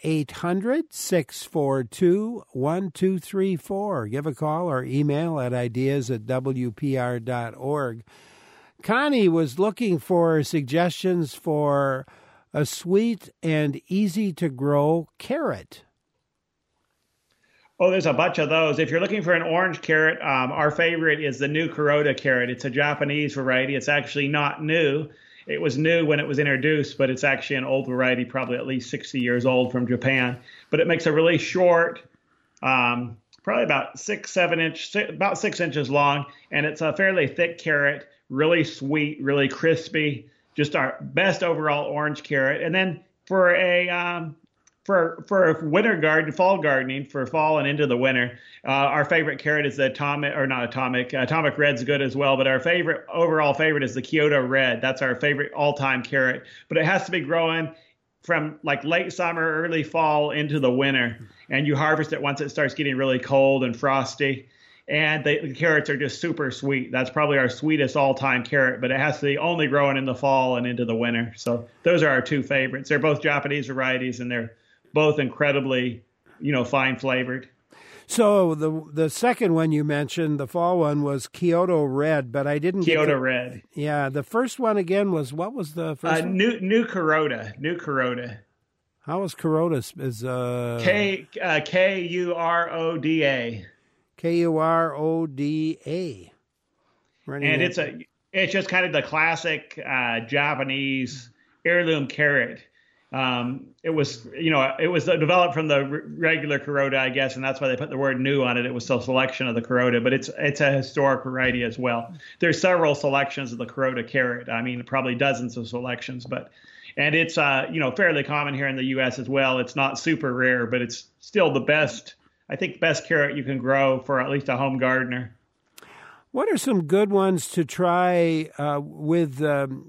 1-800-642-1234. Give a call or email at ideas@wpr.org. Connie was looking for suggestions for a sweet and easy-to-grow carrot. Oh, there's a bunch of those. If you're looking for an orange carrot, our favorite is the new Kuroda carrot. It's a Japanese variety. It's actually not new. It was new when it was introduced, but it's actually an old variety, probably at least 60 years old from Japan. But it makes a really short, probably about 6 inches long, and it's a fairly thick carrot, really sweet, really crispy, just our best overall orange carrot. And then for a winter garden, fall gardening, for fall and into the winter, our favorite carrot is the Atomic Red's good as well, but our overall favorite is the Kyoto Red. That's our favorite all-time carrot, but it has to be growing from like late summer, early fall into the winter, and you harvest it once it starts getting really cold and frosty. And the carrots are just super sweet. That's probably our sweetest all-time carrot, but it has to be only growing in the fall and into the winter. So those are our two favorites. They're both Japanese varieties, and they're both incredibly, fine flavored. So the second one you mentioned, the fall one, was Kyoto Red, but I didn't Kyoto Red. Yeah, the first one again was, what was the first one? New Kuroda. New Kuroda. How is Kuroda? Is Kuroda. Kuroda. And it's just kind of the classic Japanese heirloom carrot. It was developed from the regular Kuroda, I guess, and that's why they put the word new on it. It was a selection of the Kuroda, but it's a historic variety as well. There's several selections of the Kuroda carrot. I mean, probably dozens of selections, and it's fairly common here in the U.S. as well. It's not super rare, but it's still the best carrot you can grow for at least a home gardener. What are some good ones to try with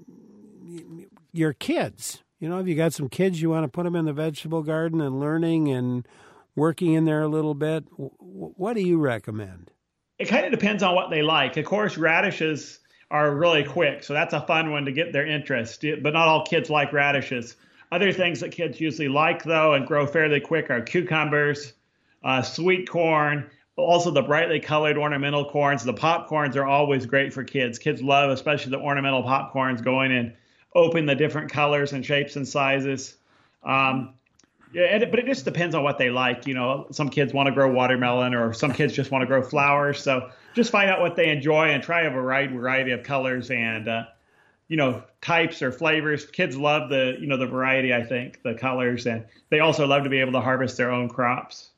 your kids? If you got some kids, you want to put them in the vegetable garden and learning and working in there a little bit. What do you recommend? It kind of depends on what they like. Of course, radishes are really quick, so that's a fun one to get their interest. But not all kids like radishes. Other things that kids usually like, though, and grow fairly quick are cucumbers, sweet corn, also the brightly colored ornamental corns. The popcorns are always great for kids. Kids love, especially the ornamental popcorns, going in open the different colors and shapes and sizes. But it just depends on what they like. Some kids want to grow watermelon, or some kids just want to grow flowers. So just find out what they enjoy and try a variety of colors and, types or flavors. Kids love the variety, I think, the colors, and they also love to be able to harvest their own crops.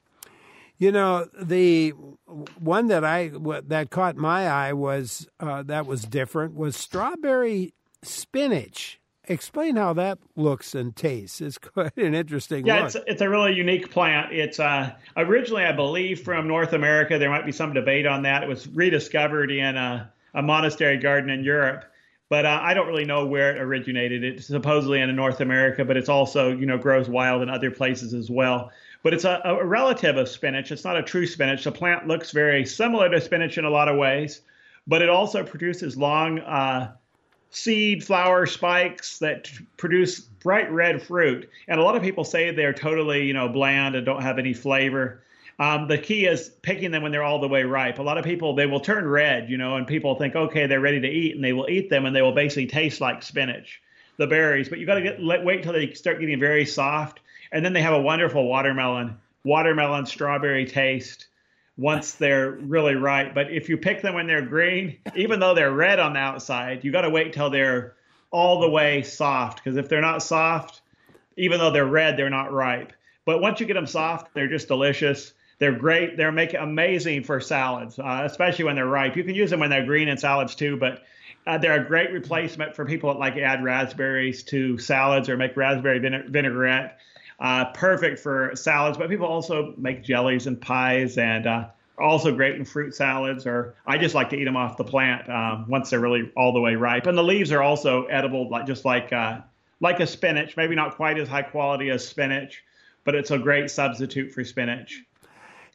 The one that caught my eye was that was different was strawberry spinach. Explain how that looks and tastes. It's quite an interesting look. It's a really unique plant. It's originally, I believe, from North America. There might be some debate on that. It was rediscovered in a monastery garden in Europe, but I don't really know where it originated. It's supposedly in North America, but it's also grows wild in other places as well. But it's a relative of spinach. It's not a true spinach. The plant looks very similar to spinach in a lot of ways, but it also produces long seed flower spikes that produce bright red fruit. And a lot of people say they're totally, bland and don't have any flavor. The key is picking them when they're all the way ripe. A lot of people, they will turn red, and people think, okay, they're ready to eat, and they will eat them, and they will basically taste like spinach, the berries. But you got to wait till they start getting very soft. And then they have a wonderful watermelon strawberry taste once they're really ripe. But if you pick them when they're green, even though they're red on the outside, you got to wait till they're all the way soft. Because if they're not soft, even though they're red, they're not ripe. But once you get them soft, they're just delicious. They're great. They're amazing for salads, especially when they're ripe. You can use them when they're green in salads too, but they're a great replacement for people that like to add raspberries to salads or make raspberry vinaigrette. Perfect for salads, but people also make jellies and pies, and are also great in fruit salads, or I just like to eat them off the plant once they're really all the way ripe. And the leaves are also edible, like a spinach, maybe not quite as high quality as spinach, but it's a great substitute for spinach.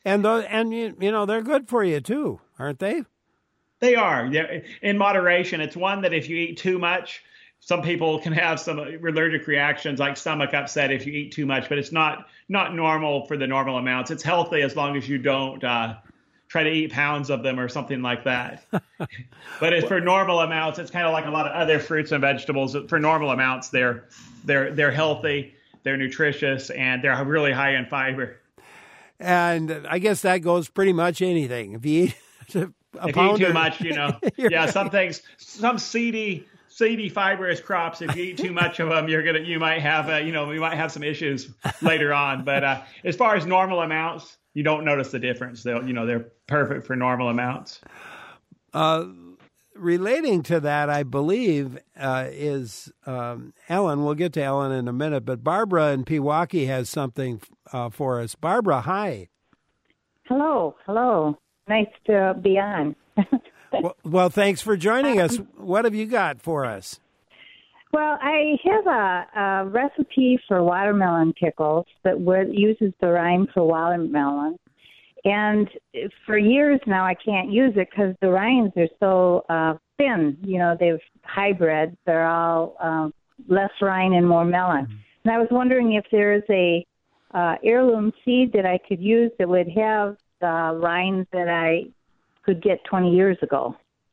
And they're good for you too, aren't they? They are. Yeah, in moderation. It's one that if you eat too much, some people can have some allergic reactions like stomach upset if you eat too much, but it's not normal for the normal amounts. It's healthy as long as you don't try to eat pounds of them or something like that. But it's for normal amounts. It's kind of like a lot of other fruits and vegetables. For normal amounts, they're healthy, they're nutritious, and they're really high in fiber. And I guess that goes pretty much anything. If you eat too much, some things, some seedy fibrous crops. If you eat too much of them, you might have some issues later on. But as far as normal amounts, you don't notice the difference. They're perfect for normal amounts. Relating to that, I believe, is Ellen. We'll get to Ellen in a minute, but Barbara in Pewaukee has something for us. Barbara, hi. Hello. Nice to be on. Well, thanks for joining us. What have you got for us? Well, I have a recipe for watermelon pickles that uses the rind for watermelon. And for years now, I can't use it because the rinds are so thin. They've hybrid. They're all less rind and more melon. And I was wondering if there's a heirloom seed that I could use that would have the rinds that I could get 20 years ago.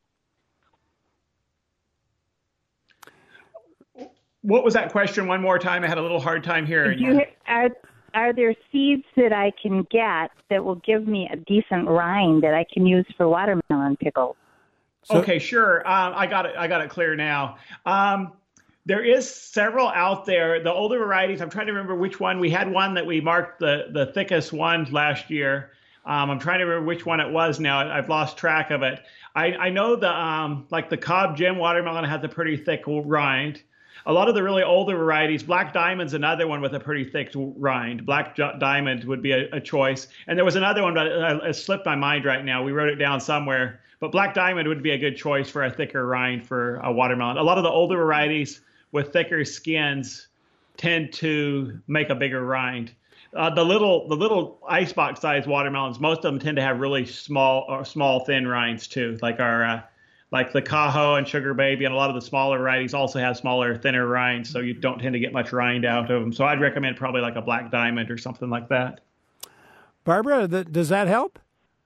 What was that question one more time? I had a little hard time hearing you. Are there seeds that I can get that will give me a decent rind that I can use for watermelon pickles? Okay, sure. I got it clear now. There is several out there. The older varieties, I'm trying to remember which one. We had one that we marked the thickest one last year. I'm trying to remember which one it was now. I've lost track of it. I know the Cobb Gem watermelon has a pretty thick rind. A lot of the really older varieties, Black Diamond's another one with a pretty thick rind. Black Diamond would be a choice. And there was another one, but it slipped my mind right now. We wrote it down somewhere. But Black Diamond would be a good choice for a thicker rind for a watermelon. A lot of the older varieties with thicker skins tend to make a bigger rind. The little icebox sized watermelons, most of them tend to have really small thin rinds too, like the Cajo and Sugar Baby, and a lot of the smaller varieties also have smaller, thinner rinds, so you don't tend to get much rind out of them. So I'd recommend probably like a Black Diamond or something like that. Barbara, does that help?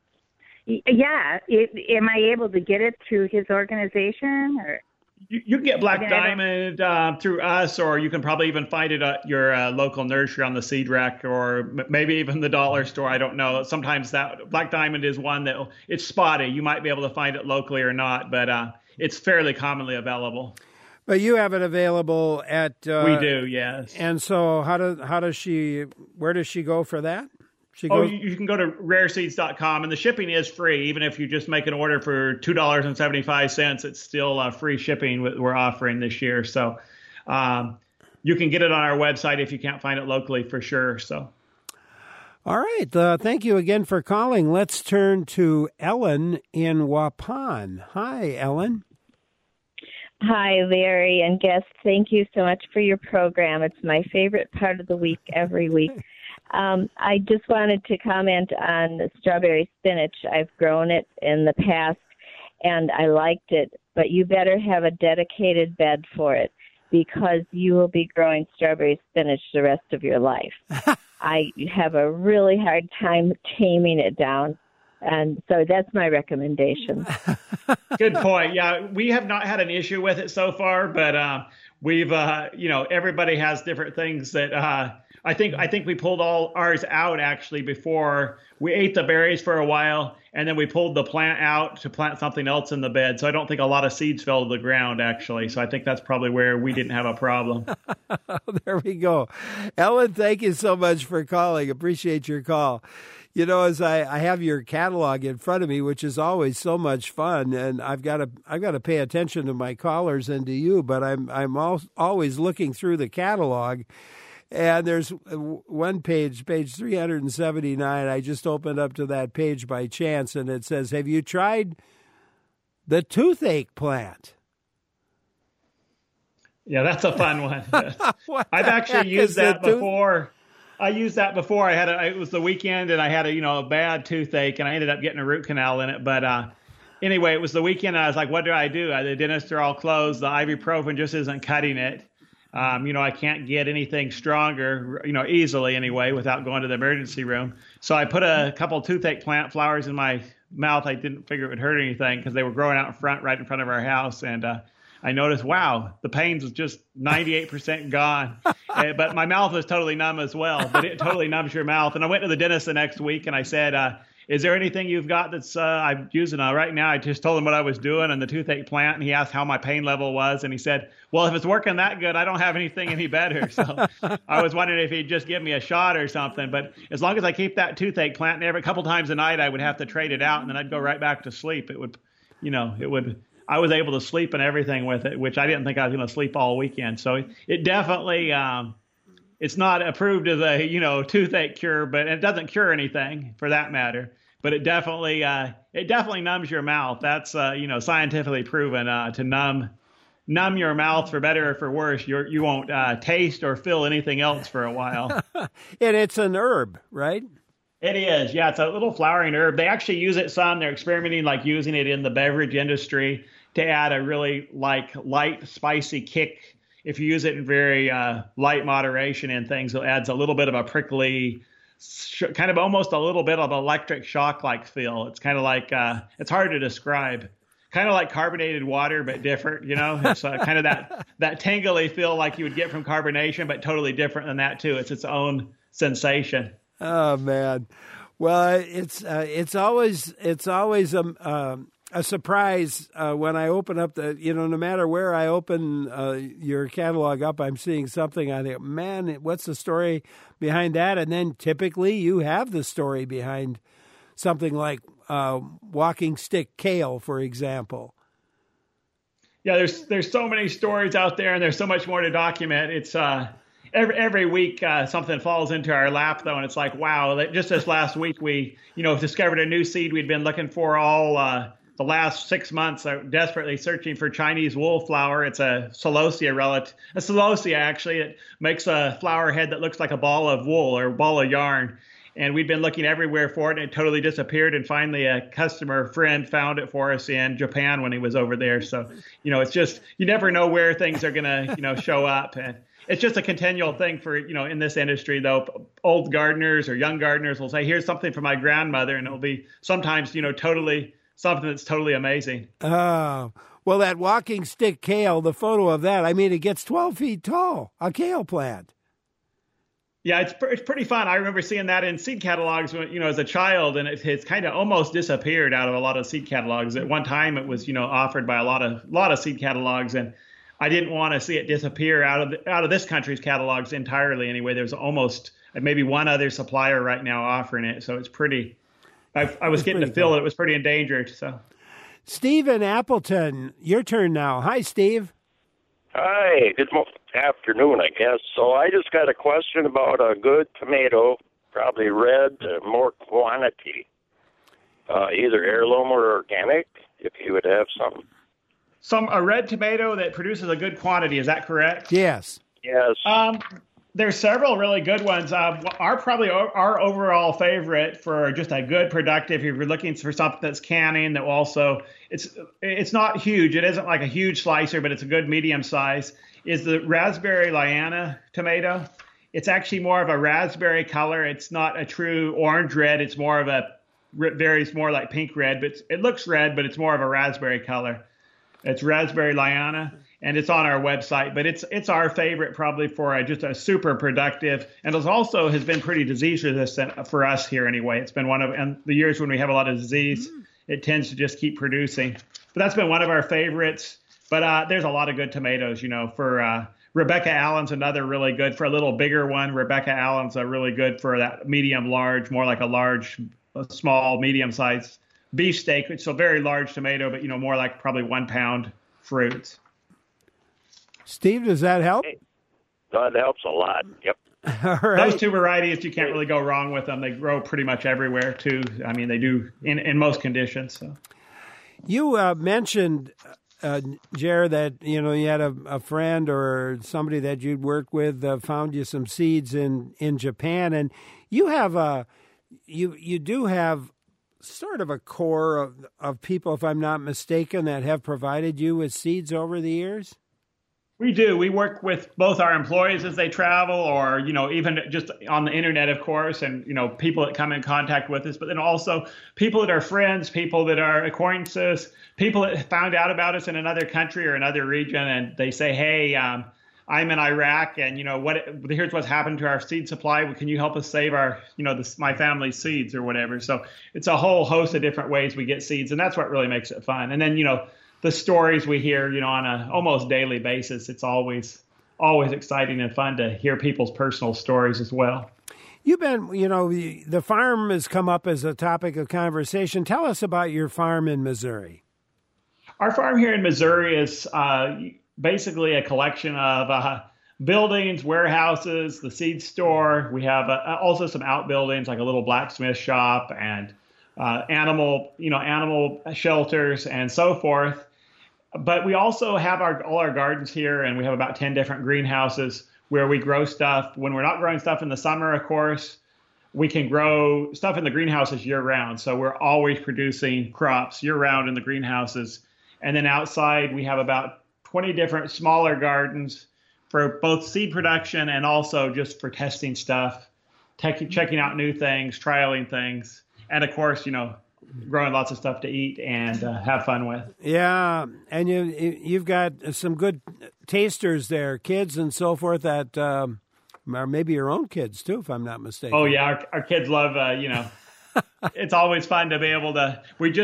Yeah. Am I able to get it through his organization? Or you can get Black Diamond through us, or you can probably even find it at your local nursery on the seed rack, or maybe even the dollar store. I don't know. Sometimes that Black Diamond is one that it's spotty. You might be able to find it locally or not, but it's fairly commonly available. But you have it available at. We do, yes. And so, where does she go for that? You can go to rareseeds.com, and the shipping is free. Even if you just make an order for $2.75, it's still free shipping we're offering this year. So you can get it on our website if you can't find it locally for sure. So, all right. Thank you again for calling. Let's turn to Ellen in Waupun. Hi, Ellen. Hi, Larry and guests. Thank you so much for your program. It's my favorite part of the week every week. I just wanted to comment on the strawberry spinach. I've grown it in the past, and I liked it, but you better have a dedicated bed for it because you will be growing strawberry spinach the rest of your life. I have a really hard time taming it down, and so that's my recommendation. Good point. Yeah, we have not had an issue with it so far, but we've, everybody has different things that I think we pulled all ours out actually before we ate the berries for a while, and then we pulled the plant out to plant something else in the bed. So I don't think a lot of seeds fell to the ground actually. So I think that's probably where we didn't have a problem. There we go. Ellen, thank you so much for calling. Appreciate your call. As I have your catalog in front of me, which is always so much fun, and I've got to pay attention to my callers and to you, but I'm always looking through the catalog. And there's one page 379. I just opened up to that page by chance, and it says, "Have you tried the toothache plant?" Yeah, that's a fun one. I've actually used that before. I used that before. It was the weekend, and I had a bad toothache, and I ended up getting a root canal in it. But anyway, it was the weekend, and I was like, what do? The dentists are all closed. The ibuprofen just isn't cutting it. I can't get anything stronger, easily anyway, without going to the emergency room. So I put a couple toothache plant flowers in my mouth. I didn't figure it would hurt anything because they were growing out right in front of our house. And I noticed, wow, the pain was just 98% gone. But my mouth was totally numb as well. But it totally numbs your mouth. And I went to the dentist the next week, and I said, is there anything you've got that's I'm using right now? I just told him what I was doing and the toothache plant, and he asked how my pain level was, and he said, well, if it's working that good, I don't have anything any better. So I was wondering if he'd just give me a shot or something. But as long as I keep that toothache plant, and every couple times a night I would have to trade it out, and then I'd go right back to sleep. I was able to sleep and everything with it, which I didn't think I was going to sleep all weekend. So it definitely, it's not approved as a, toothache cure, but it doesn't cure anything for that matter. But it definitely numbs your mouth. That's, scientifically proven to numb your mouth for better or for worse. You won't taste or feel anything else for a while. And it's an herb, right? It is, yeah. It's a little flowering herb. They actually use it some. They're experimenting, using it in the beverage industry to add a really light, spicy kick. If you use it in very light moderation and things, it adds a little bit of a prickly, kind of almost a little bit of electric shock-like feel. It's kind of like, it's hard to describe. Kind of like carbonated water, but different, It's kind of that tingly feel like you would get from carbonation, but totally different than that, too. It's its own sensation. Oh, man. Well, it's always a surprise when I open up no matter where I open your catalog up, I'm seeing something on it. Man, what's the story behind that? And then typically you have the story behind something like walking stick kale, for example. Yeah, there's so many stories out there, and there's so much more to document. It's every week something falls into our lap, though, and it's like, wow. Just this last week, we discovered a new seed we'd been looking for all the last 6 months, desperately searching for Chinese wool flower. It's a celosia actually. It makes a flower head that looks like a ball of wool or a ball of yarn. And we'd been looking everywhere for it, and it totally disappeared. And finally, a customer friend found it for us in Japan when he was over there. So, it's just, you never know where things are going to, show up. And it's just a continual thing for, in this industry, though. Old gardeners or young gardeners will say, here's something for my grandmother. And it'll be sometimes, totally something that's totally amazing. Oh, well, that walking stick kale, the photo of that, it gets 12 feet tall, a kale plant. Yeah, it's pretty fun. I remember seeing that in seed catalogs when, as a child, and it's kind of almost disappeared out of a lot of seed catalogs. At one time, it was, offered by a lot of seed catalogs, and I didn't want to see it disappear out of this country's catalogs entirely. Anyway, there's almost maybe one other supplier right now offering it, so it's pretty. I was getting to feel it was pretty endangered. So, Steve Appleton, your turn now. Hi, Steve. Hi, good afternoon, I guess. So I just got a question about a good tomato, probably red, more quantity, either heirloom or organic, if you would have some. A red tomato that produces a good quantity, is that correct? Yes. Yes. There's several really good ones. Our overall favorite for just a good productive, if you're looking for something that's canning, that also it's not huge. It isn't like a huge slicer, but it's a good medium size, is the raspberry Liana tomato. It's actually more of a raspberry color. It's not a true orange red. It's more of varies more like pink red, but it looks red, but it's more of a raspberry color. It's raspberry Liana. And it's on our website, but it's our favorite probably for just a super productive, and it also has been pretty disease resistant for us here anyway. It's been and the years when we have a lot of disease, it tends to just keep producing. But that's been one of our favorites. But there's a lot of good tomatoes, for Rebecca Allen's another really good for a little bigger one. Rebecca Allen's a really good for that medium large, more like a small, medium sized beefsteak. It's a very large tomato, but more like probably 1 pound fruits. Steve, does that help? That helps a lot. Yep. All right. Those two varieties, you can't really go wrong with them. They grow pretty much everywhere, too. They do in most conditions. So. You mentioned Jer, that you had a friend or somebody that you'd worked with found you some seeds in Japan, and you have you do have sort of a core of people, if I'm not mistaken, that have provided you with seeds over the years? We do. We work with both our employees as they travel or, even just on the internet, of course, and, people that come in contact with us, but then also people that are friends, people that are acquaintances, people that found out about us in another country or another region, and they say, hey, I'm in Iraq, and, here's what's happened to our seed supply. Can you help us save our, my family's seeds or whatever? So it's a whole host of different ways we get seeds, and that's what really makes it fun. And then, the stories we hear, on a almost daily basis, it's always exciting and fun to hear people's personal stories as well. You've been, the farm has come up as a topic of conversation. Tell us about your farm in Missouri. Our farm here in Missouri is basically a collection of buildings, warehouses, the seed store. We have also some outbuildings like a little blacksmith shop and animal shelters and so forth. But we also have all our gardens here, and we have about 10 different greenhouses where we grow stuff. When we're not growing stuff in the summer, of course, we can grow stuff in the greenhouses year-round. So we're always producing crops year-round in the greenhouses. And then outside, we have about 20 different smaller gardens for both seed production and also just for testing stuff, checking out new things, trialing things, and, of course, growing lots of stuff to eat and have fun with. Yeah, and you've got some good tasters there, kids and so forth that are maybe your own kids too, if I'm not mistaken. Oh yeah, our kids love. It's always fun to be able to.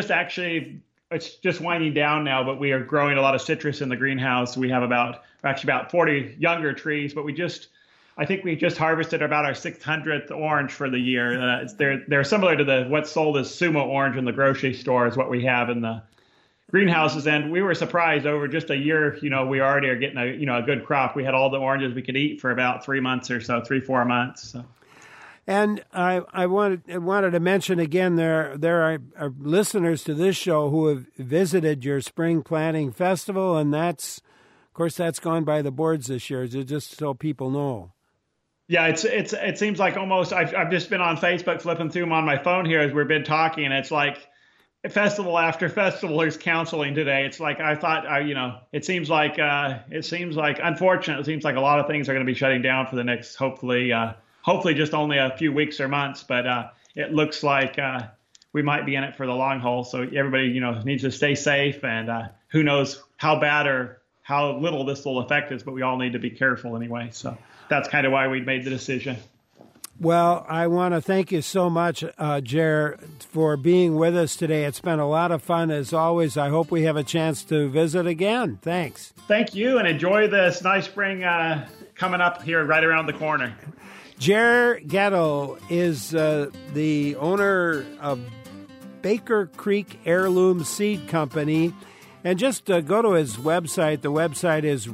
It's just winding down now, but we are growing a lot of citrus in the greenhouse. We have about 40 younger trees, but I think we just harvested about our 600th orange for the year. They're similar to what's sold as Sumo orange in the grocery store is what we have in the greenhouses. And we were surprised over just a year, we already are getting a good crop. We had all the oranges we could eat for about 3 months or so, 3-4 months. So. And I wanted to mention again, there are listeners to this show who have visited your spring planting festival, and that's gone by the boards this year, just so people know. Yeah, it seems like almost I've just been on Facebook flipping through them on my phone here as we've been talking, and it's like festival after festival is counseling today. It's like I thought, it seems like unfortunate. It seems like a lot of things are going to be shutting down for the next hopefully just only a few weeks or months, but it looks like we might be in it for the long haul. So everybody needs to stay safe, and who knows how bad or how little this will affect us, but we all need to be careful anyway. So that's kind of why we made the decision. Well, I want to thank you so much, Jer, for being with us today. It's been a lot of fun as always. I hope we have a chance to visit again. Thanks. Thank you, and enjoy this nice spring coming up here right around the corner. Jer Gatto is the owner of Baker Creek Heirloom Seed Company. And just go to his website. The website is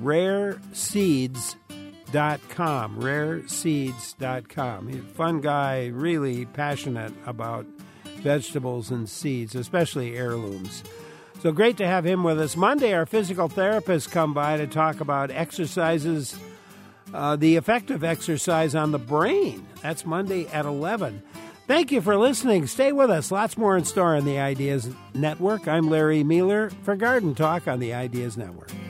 rareseeds.com, rareseeds.com. He's a fun guy, really passionate about vegetables and seeds, especially heirlooms. So great to have him with us. Monday, our physical therapist come by to talk about exercises, the effect of exercise on the brain. That's Monday at 11. Thank you for listening. Stay with us. Lots more in store on the Ideas Network. I'm Larry Mueller for Garden Talk on the Ideas Network.